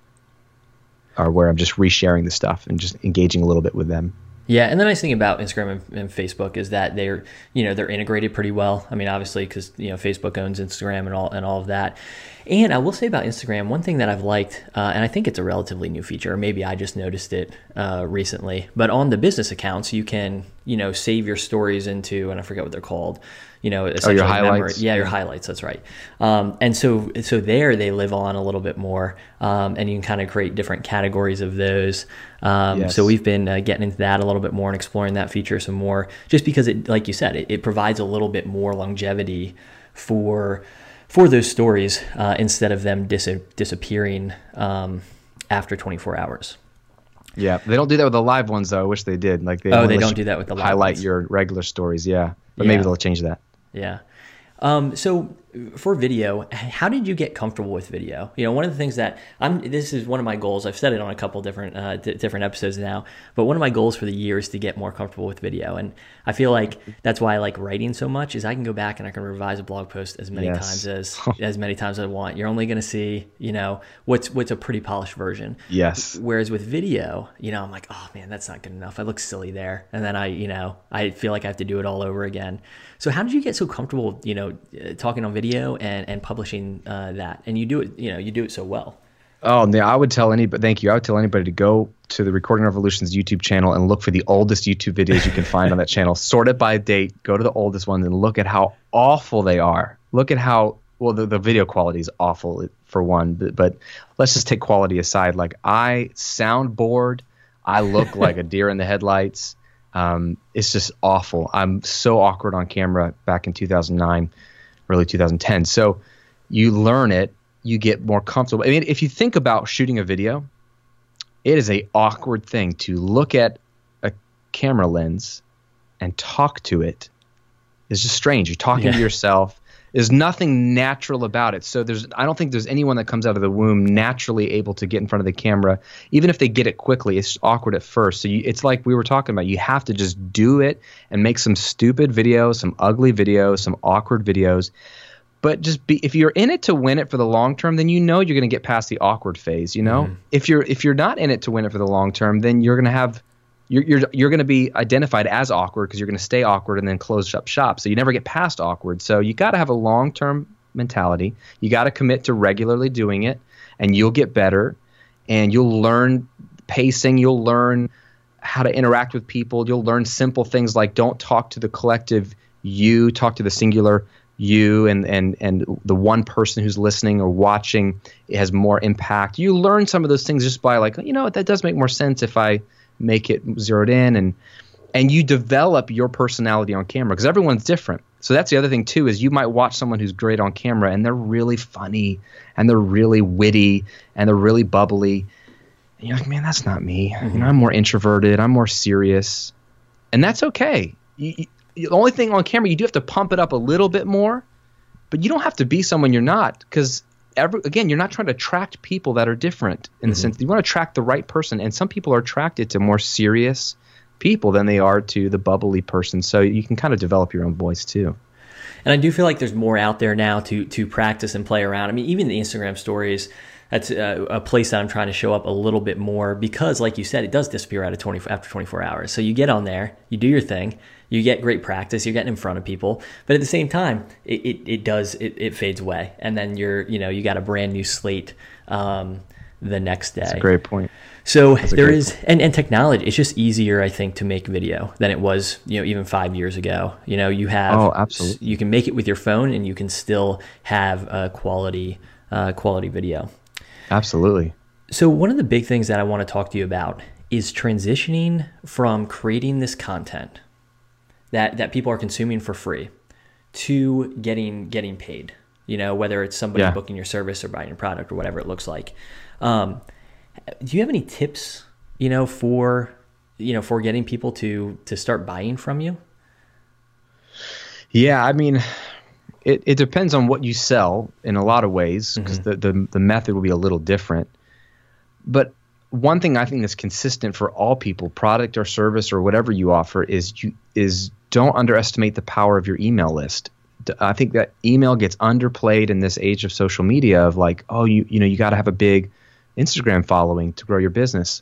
are where I'm just resharing the stuff and just engaging a little bit with them. Yeah, and the nice thing about Instagram and, and Facebook is that they're, you know, they're integrated pretty well. I mean, obviously, because you know Facebook owns Instagram and all and all of that. And I will say about Instagram, one thing that I've liked, uh, and I think it's a relatively new feature, or maybe I just noticed it uh, recently. But on the business accounts, you can, you know, save your stories into, and I forget what they're called. You know, oh, your highlights. Memory. Yeah, your highlights. That's right. Um, and so, so there they live on a little bit more, um, and you can kind of create different categories of those. Um, yes. So we've been uh, getting into that a little bit more and exploring that feature some more, just because it, like you said, it, it provides a little bit more longevity for for those stories uh, instead of them dis- disappearing um, after twenty-four hours. Yeah, they don't do that with the live ones though. I wish they did. Like they oh, they don't do that with the live highlight ones. Your regular stories. Yeah, but yeah. maybe they'll change that. Yeah. Um, so for video, how did you get comfortable with video? You know, one of the things that I'm, this is one of my goals. I've said it on a couple different, uh, d- different episodes now, but one of my goals for the year is to get more comfortable with video. And I feel like that's why I like writing so much is I can go back and I can revise a blog post as many yes. times as, as many times as I want. You're only going to see, you know, what's, what's a pretty polished version. Yes. Whereas with video, you know, I'm like, oh man, that's not good enough. I look silly there. And then I, you know, I feel like I have to do it all over again. So how did you get so comfortable, you know, talking on video and, and publishing uh, that? And you do it, you know, you do it so well. Oh, yeah, I would tell anybody, thank you. I would tell anybody to go to the Recording Revolution's YouTube channel and look for the oldest YouTube videos you can find on that channel. Sort it by date, go to the oldest ones and look at how awful they are. Look at how, well, the, the video quality is awful for one, but, but let's just take quality aside. Like I sound bored. I look like a deer in the headlights. Um, it's just awful. I'm so awkward on camera back in two thousand nine, early two thousand ten. So you learn it, you get more comfortable. I mean, if you think about shooting a video, it is a awkward thing to look at a camera lens and talk to it. It's just strange. You're talking yeah. to yourself. There's nothing natural about it. So there's, I don't think there's anyone that comes out of the womb naturally able to get in front of the camera. Even if they get it quickly, it's awkward at first. So you, it's like we were talking about. You have to just do it and make some stupid videos, some ugly videos, some awkward videos. But just be, if you're in it to win it for the long term, then you know you're going to get past the awkward phase. You know, mm-hmm. if you're if you're not in it to win it for the long term, then you're going to have you're you're, you're going to be identified as awkward because you're going to stay awkward and then close up shop. So you never get past awkward. So you got to have a long-term mentality. You got to commit to regularly doing it, and you'll get better, and you'll learn pacing. You'll learn how to interact with people. You'll learn simple things like don't talk to the collective you, talk to the singular you, and and and the one person who's listening or watching has more impact. You learn some of those things just by like, you know what, that does make more sense if I make it zeroed in, and and you develop your personality on camera because everyone's different. So that's the other thing too, is you might watch someone who's great on camera and they're really funny and they're really witty and they're really bubbly. And you're like, man, that's not me. Mm-hmm. You know, I'm more introverted. I'm more serious, and that's okay. You, you, the only thing on camera, you do have to pump it up a little bit more, but you don't have to be someone you're not, because every again, you're not trying to attract people that are different in mm-hmm. the sense that you want to attract the right person, and some people are attracted to more serious people than they are to the bubbly person. So you can kind of develop your own voice too. And I do feel like there's more out there now to to practice and play around. I mean, even the Instagram stories, that's a, a place that I'm trying to show up a little bit more because, like you said, it does disappear out of twenty after twenty-four hours. So you get on there, you do your thing, you get great practice, you're getting in front of people, but at the same time, it it, it does it, it fades away, and then you're you know you got a brand new slate um, the next day. That's a great point. So there is, and, and technology, it's just easier, I think, to make video than it was, you know, even five years ago. You know, you have, oh, absolutely. You can make it with your phone and you can still have a quality, uh, quality video. Absolutely. So one of the big things that I want to talk to you about is transitioning from creating this content that, that people are consuming for free to getting, getting paid, you know, whether it's somebody yeah. booking your service or buying your product or whatever it looks like. Um, Do you have any tips, you know, for, you know, for getting people to, to start buying from you? Yeah, I mean, it, it depends on what you sell in a lot of ways, because mm-hmm. the, the, the method will be a little different. But one thing I think that's consistent for all people, product or service or whatever you offer, is you is don't underestimate the power of your email list. I think that email gets underplayed in this age of social media of like, oh, you you know, you got to have a big Instagram following to grow your business.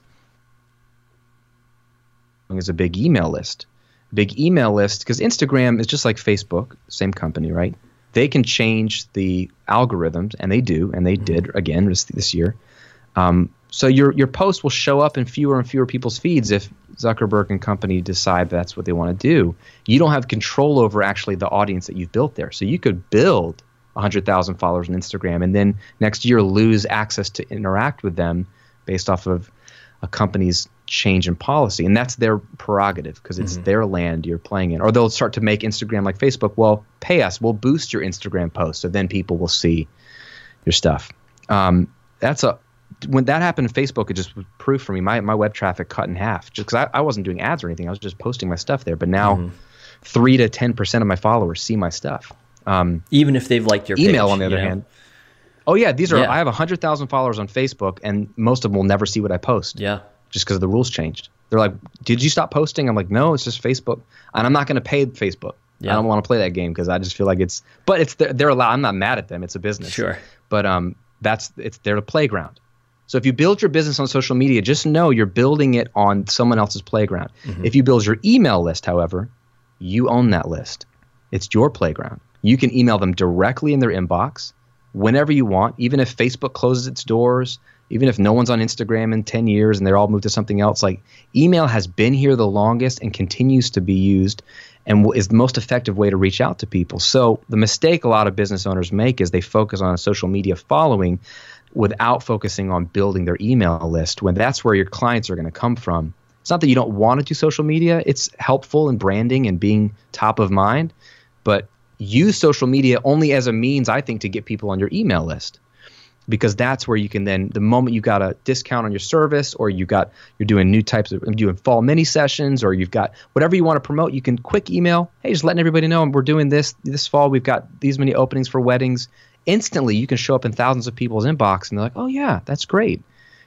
Is a big email list. Big email list, because Instagram is just like Facebook, same company, right? They can change the algorithms, and they do, and they mm-hmm. did again this, this year. Um, so your your post will show up in fewer and fewer people's feeds if Zuckerberg and company decide that's what they want to do. You don't have control over actually the audience that you've built there. So you could build one hundred thousand followers on Instagram and then next year lose access to interact with them based off of a company's change in policy. And that's their prerogative, because it's mm-hmm. their land you're playing in. Or they'll start to make Instagram like Facebook. Well, pay us. We'll boost your Instagram post, so then people will see your stuff. Um, that's a when that happened in Facebook, it just was proof for me. My my web traffic cut in half just because I, I wasn't doing ads or anything. I was just posting my stuff there. But now mm-hmm. three to ten percent of my followers see my stuff. Um, Even if they've liked your email, page, on the other you know? hand. Oh yeah, these are. Yeah. I have a hundred thousand followers on Facebook, and most of them will never see what I post. Yeah, just because the rules changed. They're like, "Did you stop posting?" I'm like, "No, it's just Facebook," and I'm not going to pay Facebook. Yeah. I don't want to play that game because I just feel like it's. But it's they're, they're allowed. I'm not mad at them. It's a business. Sure. But um, that's it's their playground. So if you build your business on social media, just know you're building it on someone else's playground. Mm-hmm. If you build your email list, however, you own that list. It's your playground. You can email them directly in their inbox whenever you want, even if Facebook closes its doors, even if no one's on Instagram in ten years and they're all moved to something else. Like, email has been here the longest and continues to be used and is the most effective way to reach out to people. So the mistake a lot of business owners make is they focus on a social media following without focusing on building their email list, when that's where your clients are going to come from. It's not that you don't want to do social media. It's helpful in branding and being top of mind, but use social media only as a means, I think, to get people on your email list, because that's where you can then, the moment you got a discount on your service, or you got, you're doing new types of, doing fall mini sessions, or you've got whatever you want to promote, you can quick email, hey, just letting everybody know we're doing this this fall. We've got these many openings for weddings. Instantly, you can show up in thousands of people's inbox, and they're like, oh yeah, that's great.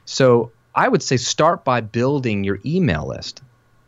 So I would say start by building your email list.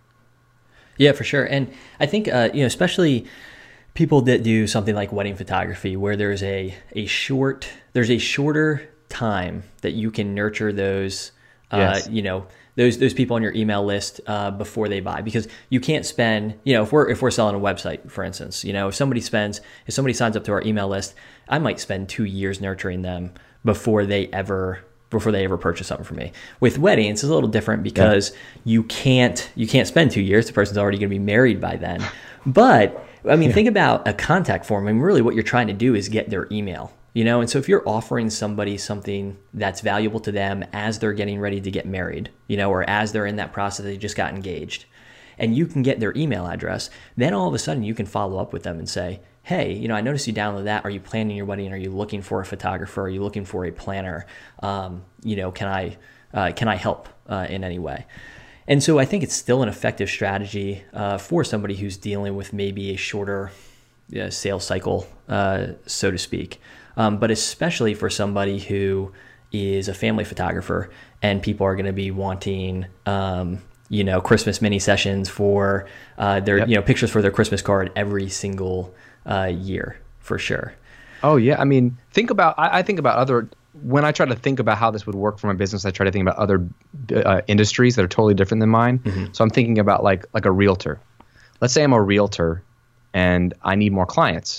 Yeah, for sure. And I think, uh, you know, especially people that do something like wedding photography, where there's a, a short, there's a shorter time that you can nurture those, uh, yes. you know, those those people on your email list uh, before they buy, because you can't spend, you know, if we're if we're selling a website, for instance, you know, if somebody spends if somebody signs up to our email list, I might spend two years nurturing them before they ever before they ever purchase something from me. With weddings, it's a little different because yeah. you can't you can't spend two years. The person's already going to be married by then. But I mean, yeah. think about a contact form. I mean, really, what you're trying to do is get their email. You know, and so if you're offering somebody something that's valuable to them as they're getting ready to get married, you know, or as they're in that process, they just got engaged, and you can get their email address, then all of a sudden you can follow up with them and say, hey, you know, I noticed you downloaded that. Are you planning your wedding? Are you looking for a photographer? Are you looking for a planner? Um, you know, can I uh, can I help uh, in any way? And so I think it's still an effective strategy uh, for somebody who's dealing with maybe a shorter uh, sales cycle, uh, so to speak. Um, but especially for somebody who is a family photographer and people are going to be wanting, um, you know, Christmas mini sessions for uh, their, yep. you know, pictures for their Christmas card every single uh, year, for sure. Oh yeah, I mean, think about. I, I think about other. When I try to think about how this would work for my business, I try to think about other uh, industries that are totally different than mine. Mm-hmm. So I'm thinking about like like a realtor. Let's say I'm a realtor and I need more clients.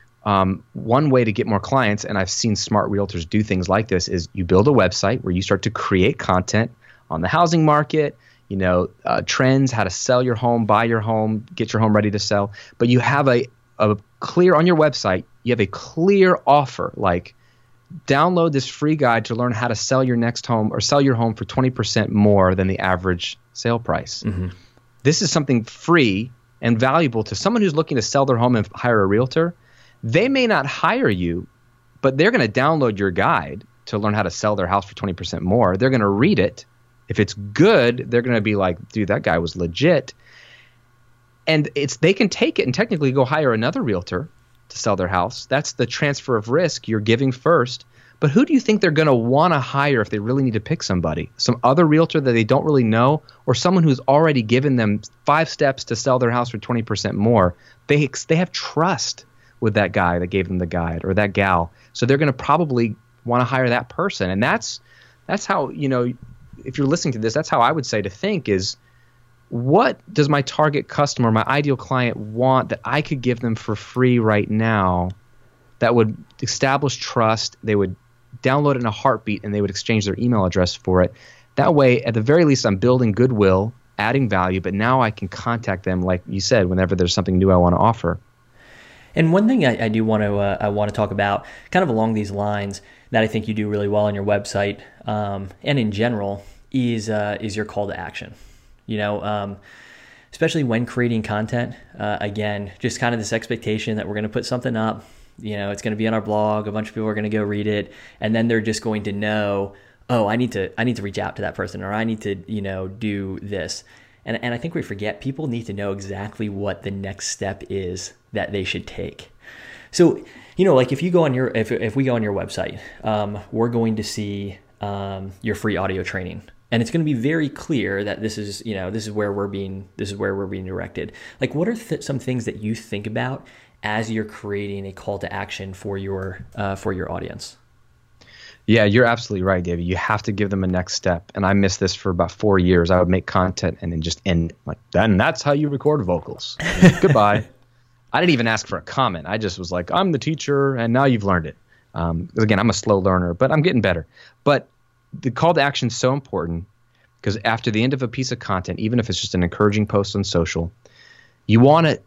Um, one way to get more clients, and I've seen smart realtors do things like this, is you build a website where you start to create content on the housing market, you know, uh, trends, how to sell your home, buy your home, get your home ready to sell. But you have a, a clear, on your website, you have a clear offer, like download this free guide to learn how to sell your next home or sell your home for twenty percent more than the average sale price. Mm-hmm. This is something free and valuable to someone who's looking to sell their home and hire a realtor. They may not hire you, but they're going to download your guide to learn how to sell their house for twenty percent more. They're going to read it. If it's good, they're going to be like, dude, that guy was legit. And it's they can take it and technically go hire another realtor to sell their house. That's the transfer of risk. You're giving first. But who do you think they're going to want to hire if they really need to pick somebody? Some other realtor that they don't really know, or someone who's already given them five steps to sell their house for twenty percent more? They they have trust with that guy that gave them the guide, or that gal. So they're going to probably want to hire that person. And that's that's how, you know, if you're listening to this, that's how I would say to think is, what does my target customer, my ideal client want that I could give them for free right now that would establish trust? They would download it in a heartbeat and they would exchange their email address for it. That way, at the very least, I'm building goodwill, adding value, but now I can contact them, like you said, whenever there's something new I want to offer. And one thing I, I do want to uh, I want to talk about, kind of along these lines, that I think you do really well on your website um, and in general, is uh, is your call to action. You know, um, especially when creating content. Uh, again, just kind of this expectation that we're going to put something up. You know, it's going to be on our blog. A bunch of people are going to go read it, and then they're just going to know, oh, I need to I need to reach out to that person, or I need to you know do this. And and I think we forget people need to know exactly what the next step is that they should take. So, you know, like if you go on your, if if we go on your website, um, we're going to see um, your free audio training, and it's going to be very clear that this is, you know, this is where we're being, this is where we're being directed. Like, what are th- some things that you think about as you're creating a call to action for your uh, for your audience? Yeah, you're absolutely right, David. You have to give them a next step. And I missed this for about four years. I would make content and then just end like, then that's how you record vocals. Goodbye. I didn't even ask for a comment. I just was like, I'm the teacher, and now you've learned it. Um, again, I'm a slow learner, but I'm getting better. But the call to action is so important because after the end of a piece of content, even if it's just an encouraging post on social, you want to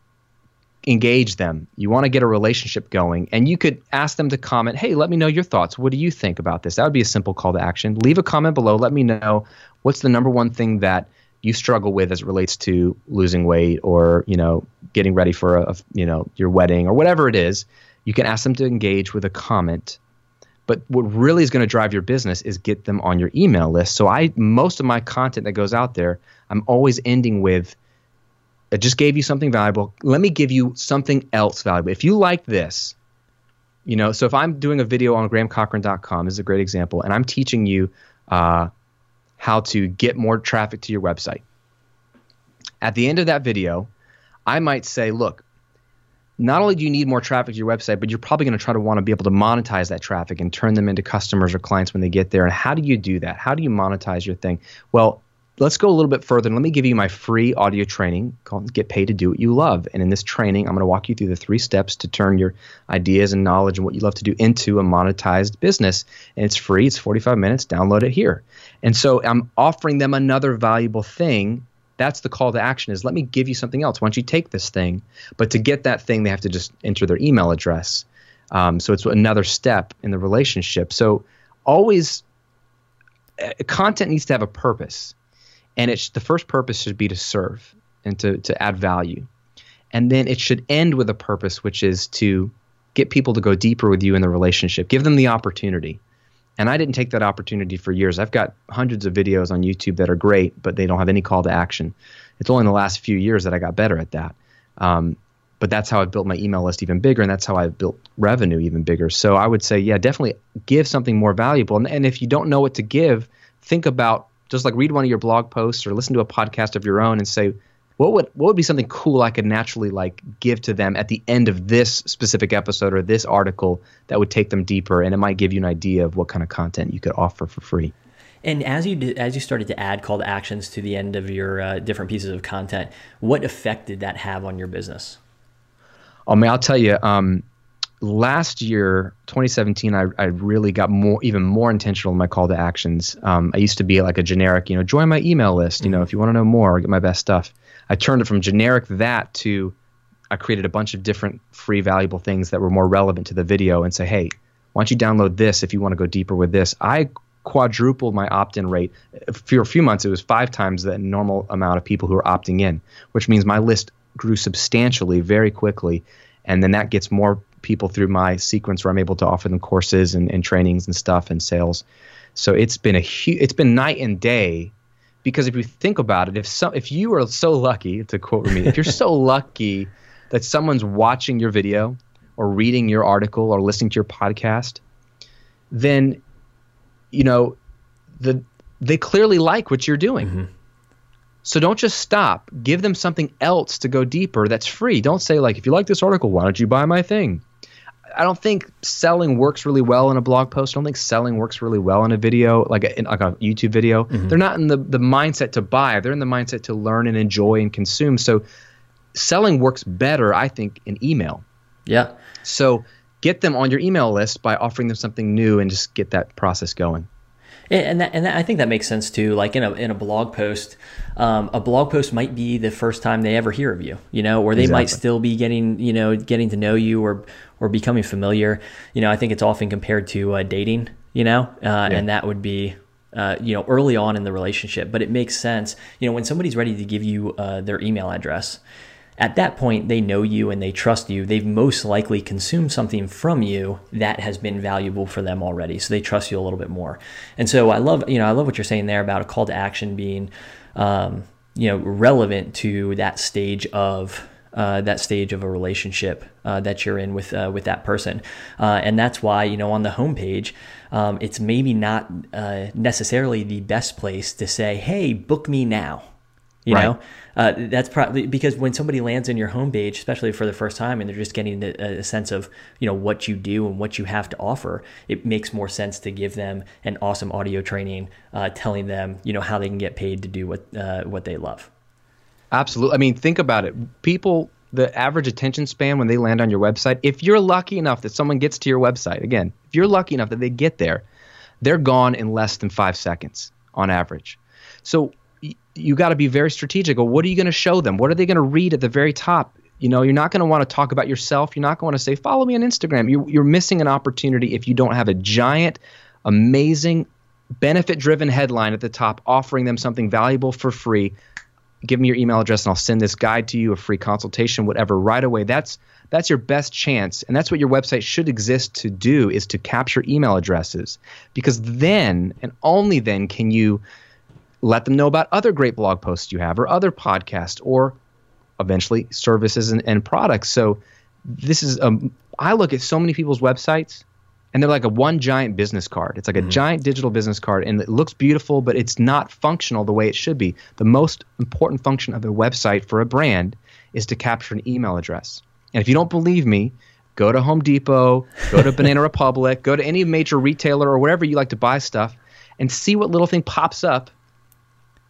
engage them. You want to get a relationship going, and you could ask them to comment, hey, let me know your thoughts. What do you think about this? That would be a simple call to action. Leave a comment below. Let me know what's the number one thing that you struggle with as it relates to losing weight, or, you know, getting ready for a, you know, your wedding, or whatever it is. You can ask them to engage with a comment. But what really is going to drive your business is get them on your email list. So I, most of my content that goes out there, I'm always ending with, I just gave you something valuable. Let me give you something else valuable. If you like this, you know, so if I'm doing a video on graham cochran dot com, this is a great example, and I'm teaching you uh, how to get more traffic to your website. At the end of that video, I might say, look, not only do you need more traffic to your website, but you're probably going to try to want to be able to monetize that traffic and turn them into customers or clients when they get there. And how do you do that? How do you monetize your thing? Well, let's go a little bit further and let me give you my free audio training called Get Paid to Do What You Love. And in this training, I'm going to walk you through the three steps to turn your ideas and knowledge and what you love to do into a monetized business. And it's free. It's forty-five minutes. Download it here. And so I'm offering them another valuable thing. That's the call to action, is let me give you something else. Why don't you take this thing? But to get that thing, they have to just enter their email address. Um, so it's another step in the relationship. So always, uh, content needs to have a purpose. And it's, the first purpose should be to serve and to, to add value. And then it should end with a purpose, which is to get people to go deeper with you in the relationship. Give them the opportunity. And I didn't take that opportunity for years. I've got hundreds of videos on YouTube that are great, but they don't have any call to action. It's only in the last few years that I got better at that. Um, but that's how I built my email list even bigger, and that's how I built revenue even bigger. So I would say, yeah, definitely give something more valuable. And, and if you don't know what to give, think about, just like read one of your blog posts or listen to a podcast of your own and say, what would what would be something cool I could naturally like give to them at the end of this specific episode or this article that would take them deeper, and it might give you an idea of what kind of content you could offer for free. And as you did, as you started to add call to actions to the end of your uh, different pieces of content, what effect did that have on your business? Oh man, I'll tell you. Um, last year, twenty seventeen, I, I really got more, even more intentional in my call to actions. Um, I used to be like a generic, you know, join my email list. You know, if you want to know more, get my best stuff. I turned it from generic that to I created a bunch of different free valuable things that were more relevant to the video and say, hey, why don't you download this if you want to go deeper with this? I quadrupled my opt-in rate. For a few months, it was five times the normal amount of people who are opting in, which means my list grew substantially very quickly. And then that gets more people through my sequence where I'm able to offer them courses and, and trainings and stuff and sales. So it's been a hu- it's been night and day. Because if you think about it, if so, if you are so lucky, to quote me, if you're so lucky that someone's watching your video or reading your article or listening to your podcast, then, you know, the they clearly like what you're doing. Mm-hmm. So don't just stop. Give them something else to go deeper that's free. Don't say, like, if you like this article, why don't you buy my thing? I don't think selling works really well in a blog post. I don't think selling works really well in a video, like a, in, like a YouTube video. Mm-hmm. They're not in the, the mindset to buy. They're in the mindset to learn and enjoy and consume. So selling works better, I think, in email. Yeah. So get them on your email list by offering them something new and just get that process going. And that, and that, I think that makes sense too. Like in a in a blog post, um, a blog post might be the first time they ever hear of you, you know, or they exactly. might still be getting, you know, getting to know you or or becoming familiar. You know, I think it's often compared to uh, dating, you know, uh, yeah. and that would be, uh, you know, early on in the relationship. But it makes sense, you know, when somebody's ready to give you uh, their email address. At that point, they know you and they trust you. They've most likely consumed something from you that has been valuable for them already. So they trust you a little bit more. And so I love, you know, I love what you're saying there about a call to action being, um, you know, relevant to that stage of uh, that stage of a relationship uh, that you're in with uh, with that person. Uh, and that's why, you know, on the homepage, um, it's maybe not uh, necessarily the best place to say, hey, book me now. You right. know, uh, that's probably because when somebody lands in your homepage, especially for the first time, and they're just getting a, a sense of, you know, what you do and what you have to offer, it makes more sense to give them an awesome audio training, uh, telling them, you know, how they can get paid to do what uh, what they love. Absolutely. I mean, think about it. People, the average attention span when they land on your website, if you're lucky enough that someone gets to your website, again, if you're lucky enough that they get there, they're gone in less than five seconds on average. So you got to be very strategic. Well, what are you going to show them? What are they going to read at the very top? You know, you're not going to want to talk about yourself. You're not going to say, follow me on Instagram. You're, you're missing an opportunity if you don't have a giant, amazing, benefit-driven headline at the top offering them something valuable for free. Give me your email address and I'll send this guide to you, a free consultation, whatever, right away. That's that's your best chance. And that's what your website should exist to do, is to capture email addresses. Because then, and only then, can you let them know about other great blog posts you have or other podcasts or eventually services and, and products. So this is, um, I look at so many people's websites and they're like a one giant business card. It's like a mm-hmm. giant digital business card, and it looks beautiful, but it's not functional the way it should be. The most important function of a website for a brand is to capture an email address. And if you don't believe me, go to Home Depot, go to Banana Republic, go to any major retailer or wherever you like to buy stuff and see what little thing pops up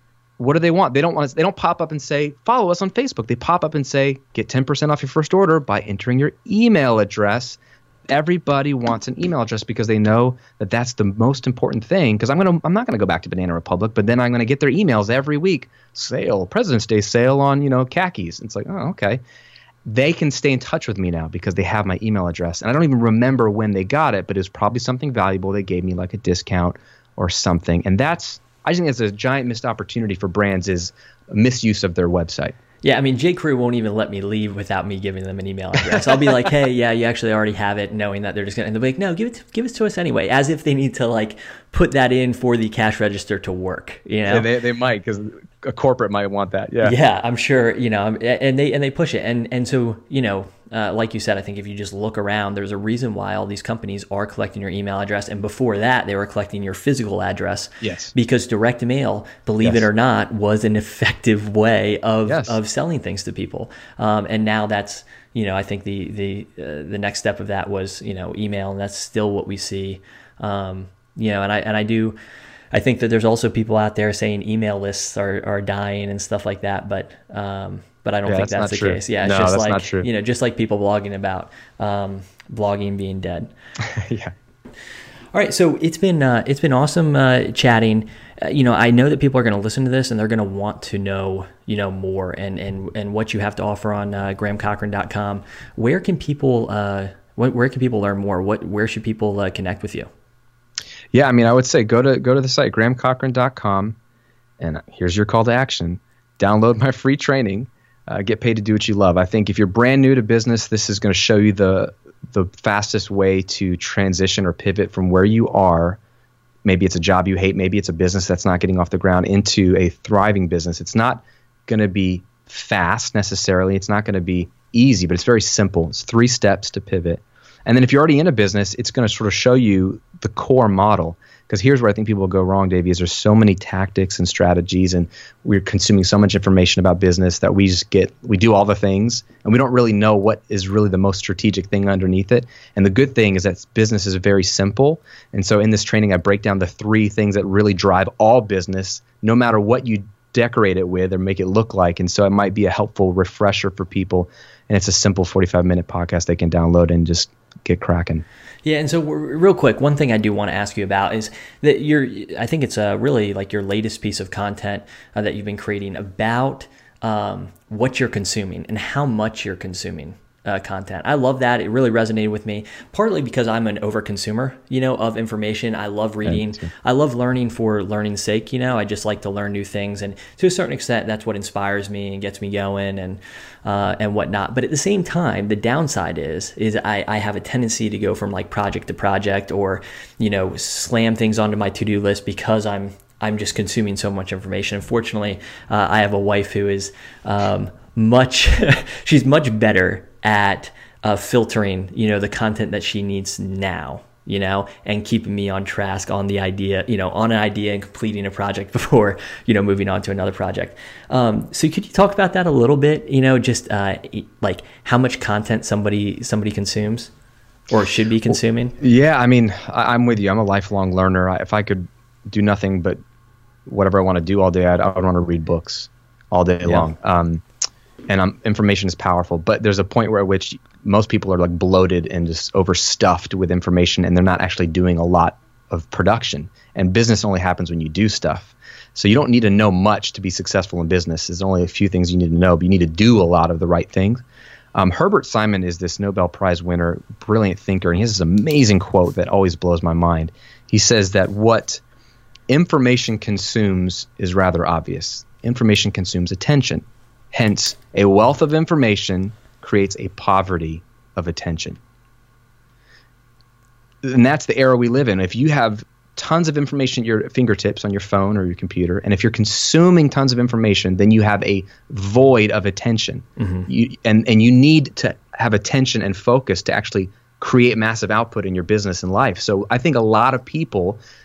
what do they want? They don't want us, they don't pop up and say, follow us on Facebook. They pop up and say, get ten percent off your first order by entering your email address. Everybody wants an email address because they know that that's the most important thing. Because I'm gonna, I'm not gonna go back to Banana Republic, but then I'm gonna get their emails every week. Sale, President's Day sale on, you know, khakis. It's like, oh, okay. They can stay in touch with me now because they have my email address, and I don't even remember when they got it, but it was probably something valuable. They gave me like a discount or something, and that's, I think it's a giant missed opportunity for brands, is misuse of their website. Yeah, I mean, J. Crew won't even let me leave without me giving them an email address. I'll be like, hey, yeah, you actually already have it, knowing that they're just going to, and they'll be like, no, give it, to, give it to us anyway, as if they need to like put that in for the cash register to work, you know? Yeah, they, they might, because a corporate might want that, yeah. Yeah, I'm sure, you know, and they and they push it. And, and so, you know, uh, like you said, I think if you just look around, there's a reason why all these companies are collecting your email address. And before that, they were collecting your physical address. Yes. Because direct mail, believe yes. it or not, was an effective way of, yes. of selling things to people. Um, and now that's, you know, I think the the uh, the next step of that was, you know, email, and that's still what we see. Um, you know, and I and I do, I think that there's also people out there saying email lists are, are dying and stuff like that, but um, but I don't yeah, think that's, that's the true. case. Yeah, it's no, just that's like not true. you know, just like people blogging about um, blogging being dead. Yeah. All right, so it's been uh, it's been awesome uh, chatting. Uh, you know, I know that people are going to listen to this and they're going to want to know, you know, more and and and what you have to offer on uh, graham cochran dot com. Where can people uh, wh- where can people learn more? What where should people uh, connect with you? Yeah, I mean, I would say go to go to the site graham cochran dot com, and here's your call to action: download my free training. Uh, get paid to do what you love. I think if you're brand new to business, this is going to show you the the fastest way to transition or pivot from where you are. Maybe it's a job you hate, maybe it's a business that's not getting off the ground, into a thriving business. It's not going to be fast necessarily. It's not going to be easy, but it's very simple. It's three steps to pivot. And then if you're already in a business, it's going to sort of show you the core model. Because here's where I think people will go wrong, Davey, is there's so many tactics and strategies, and we're consuming so much information about business that we just get, we do all the things, and we don't really know what is really the most strategic thing underneath it. And the good thing is that business is very simple. And so in this training, I break down the three things that really drive all business, no matter what you decorate it with or make it look like. And so it might be a helpful refresher for people. And it's a simple forty-five minute podcast they can download and just get cracking. Yeah, and so real quick, one thing I do want to ask you about is that you're, I think it's uh, really like your latest piece of content uh, that you've been creating about um, what you're consuming and how much you're consuming uh, content. I love that. It really resonated with me, partly because I'm an overconsumer, you know, of information. I love reading. I love learning for learning's sake. You know, I just like to learn new things. And to a certain extent, that's what inspires me and gets me going and uh, and whatnot. But at the same time, the downside is, is I, I have a tendency to go from like project to project, or, you know, slam things onto my to-do list because I'm I'm just consuming so much information. Unfortunately, uh, I have a wife who is um, much, she's much better at uh, filtering, you know, the content that she needs now, you know, and keeping me on task on the idea, you know, on an idea and completing a project before, you know, moving on to another project. Um, so could you talk about that a little bit, you know, just uh, like how much content somebody somebody consumes or should be consuming? Well, yeah, I mean, I, I'm with you. I'm a lifelong learner. I, if I could do nothing but whatever I want to do all day, I'd, I would want to read books all day yeah. long. Um, and um, information is powerful, but there's a point where at which most people are like bloated and just overstuffed with information, and they're not actually doing a lot of production. And business only happens when you do stuff. So you don't need to know much to be successful in business. There's only a few things you need to know, but you need to do a lot of the right things. Um, Herbert Simon is this Nobel Prize winner, brilliant thinker, and he has this amazing quote that always blows my mind. He says that what information consumes is rather obvious. Information consumes attention. Hence, a wealth of information creates a poverty of attention. And that's the era we live in. If you have tons of information at your fingertips on your phone or your computer, and if you're consuming tons of information, then you have a void of attention. Mm-hmm. You, and, and you need to have attention and focus to actually create massive output in your business and life. So I think a lot of people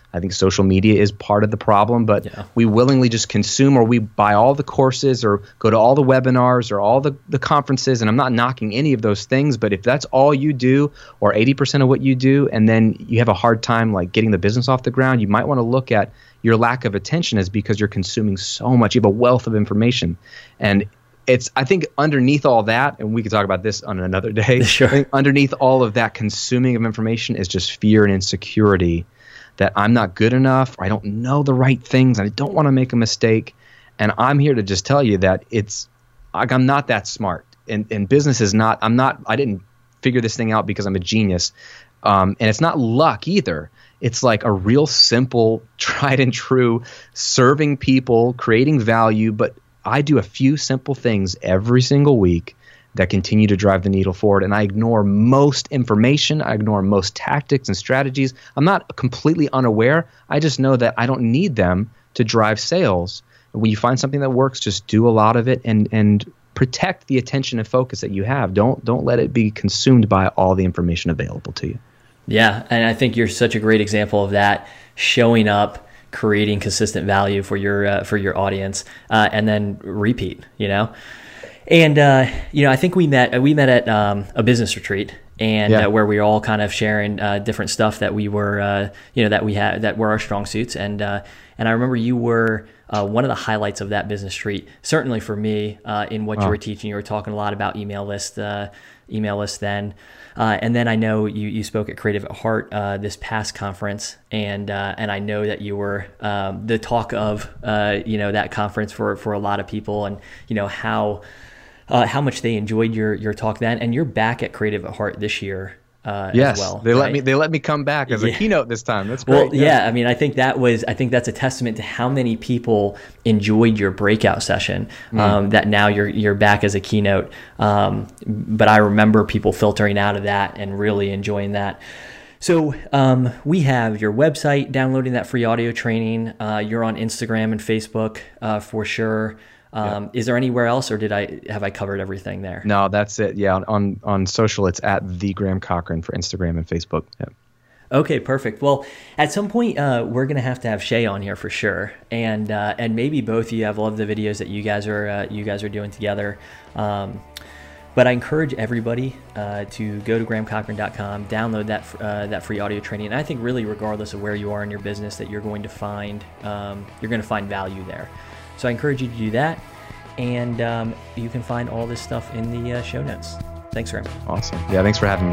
I think social media is part of the problem, but yeah. we willingly just consume, or we buy all the courses or go to all the webinars or all the, the conferences. And I'm not knocking any of those things, but if that's all you do or eighty percent of what you do, and then you have a hard time like getting the business off the ground, you might want to look at your lack of attention is because you're consuming so much. You have a wealth of information. And it's, I think underneath all that, and we could talk about this on another day, sure. I think underneath all of that consuming of information is just fear and insecurity that I'm not good enough, or I don't know the right things, and I don't want to make a mistake. And I'm here to just tell you that it's, like, I'm not that smart. And, and business is not, I'm not, I didn't figure this thing out because I'm a genius. Um, and it's not luck either. It's like a real simple, tried and true, serving people, creating value. But I do a few simple things every single week that continue to drive the needle forward. And I ignore most information. I ignore most tactics and strategies. I'm not completely unaware. I just know that I don't need them to drive sales. When you find something that works, just do a lot of it and and protect the attention and focus that you have. Don't don't let it be consumed by all the information available to you. Yeah, and I think you're such a great example of that, showing up, creating consistent value for your uh, for your audience, uh, and then repeat, you know. And, uh, you know, I think we met, we met at um, a business retreat, and yeah. uh, where we were all kind of sharing uh, different stuff that we were, uh, you know, that we had, that were our strong suits. And, uh, and I remember you were uh, one of the highlights of that business retreat, certainly for me, uh, in what oh. you were teaching. You were talking a lot about email list, uh, email list then. Uh, and then I know you, you spoke at Creative at Heart uh, this past conference, and uh, and I know that you were um, the talk of, uh, you know, that conference for, for a lot of people, and, you know, how... Uh, how much they enjoyed your your talk then, and you're back at Creative at Heart this year uh, yes, as well. they right? let me they let me come back as yeah. a keynote this time. That's great. Well, yeah. yeah, I mean, I think that was I think that's a testament to how many people enjoyed your breakout session. Mm. Um, that now you're you're back as a keynote. Um, but I remember people filtering out of that and really enjoying that. So um, we have your website, downloading that free audio training. Uh, you're on Instagram and Facebook uh, for sure. Um, yep. Is there anywhere else, or did I have I covered everything there? No, that's it. Yeah, on on social, it's at the Graham Cochran for Instagram and Facebook. Yep. Okay, perfect. Well, at some point, uh, we're gonna have to have Shay on here for sure, and uh, and maybe both of you. I've loved the videos that you guys are uh, you guys are doing together. Um, But I encourage everybody uh, to go to graham cochran dot com, download that uh, that free audio training. And I think really, regardless of where you are in your business, that you're going to find um, you're going to find value there. So I encourage you to do that, and um, you can find all this stuff in the uh, show notes. Thanks, Graham. Awesome. Yeah, thanks for having me.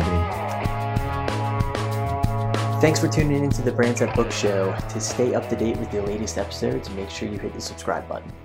Thanks for tuning into the Brands That Book Show. To stay up to date with the latest episodes, make sure you hit the subscribe button.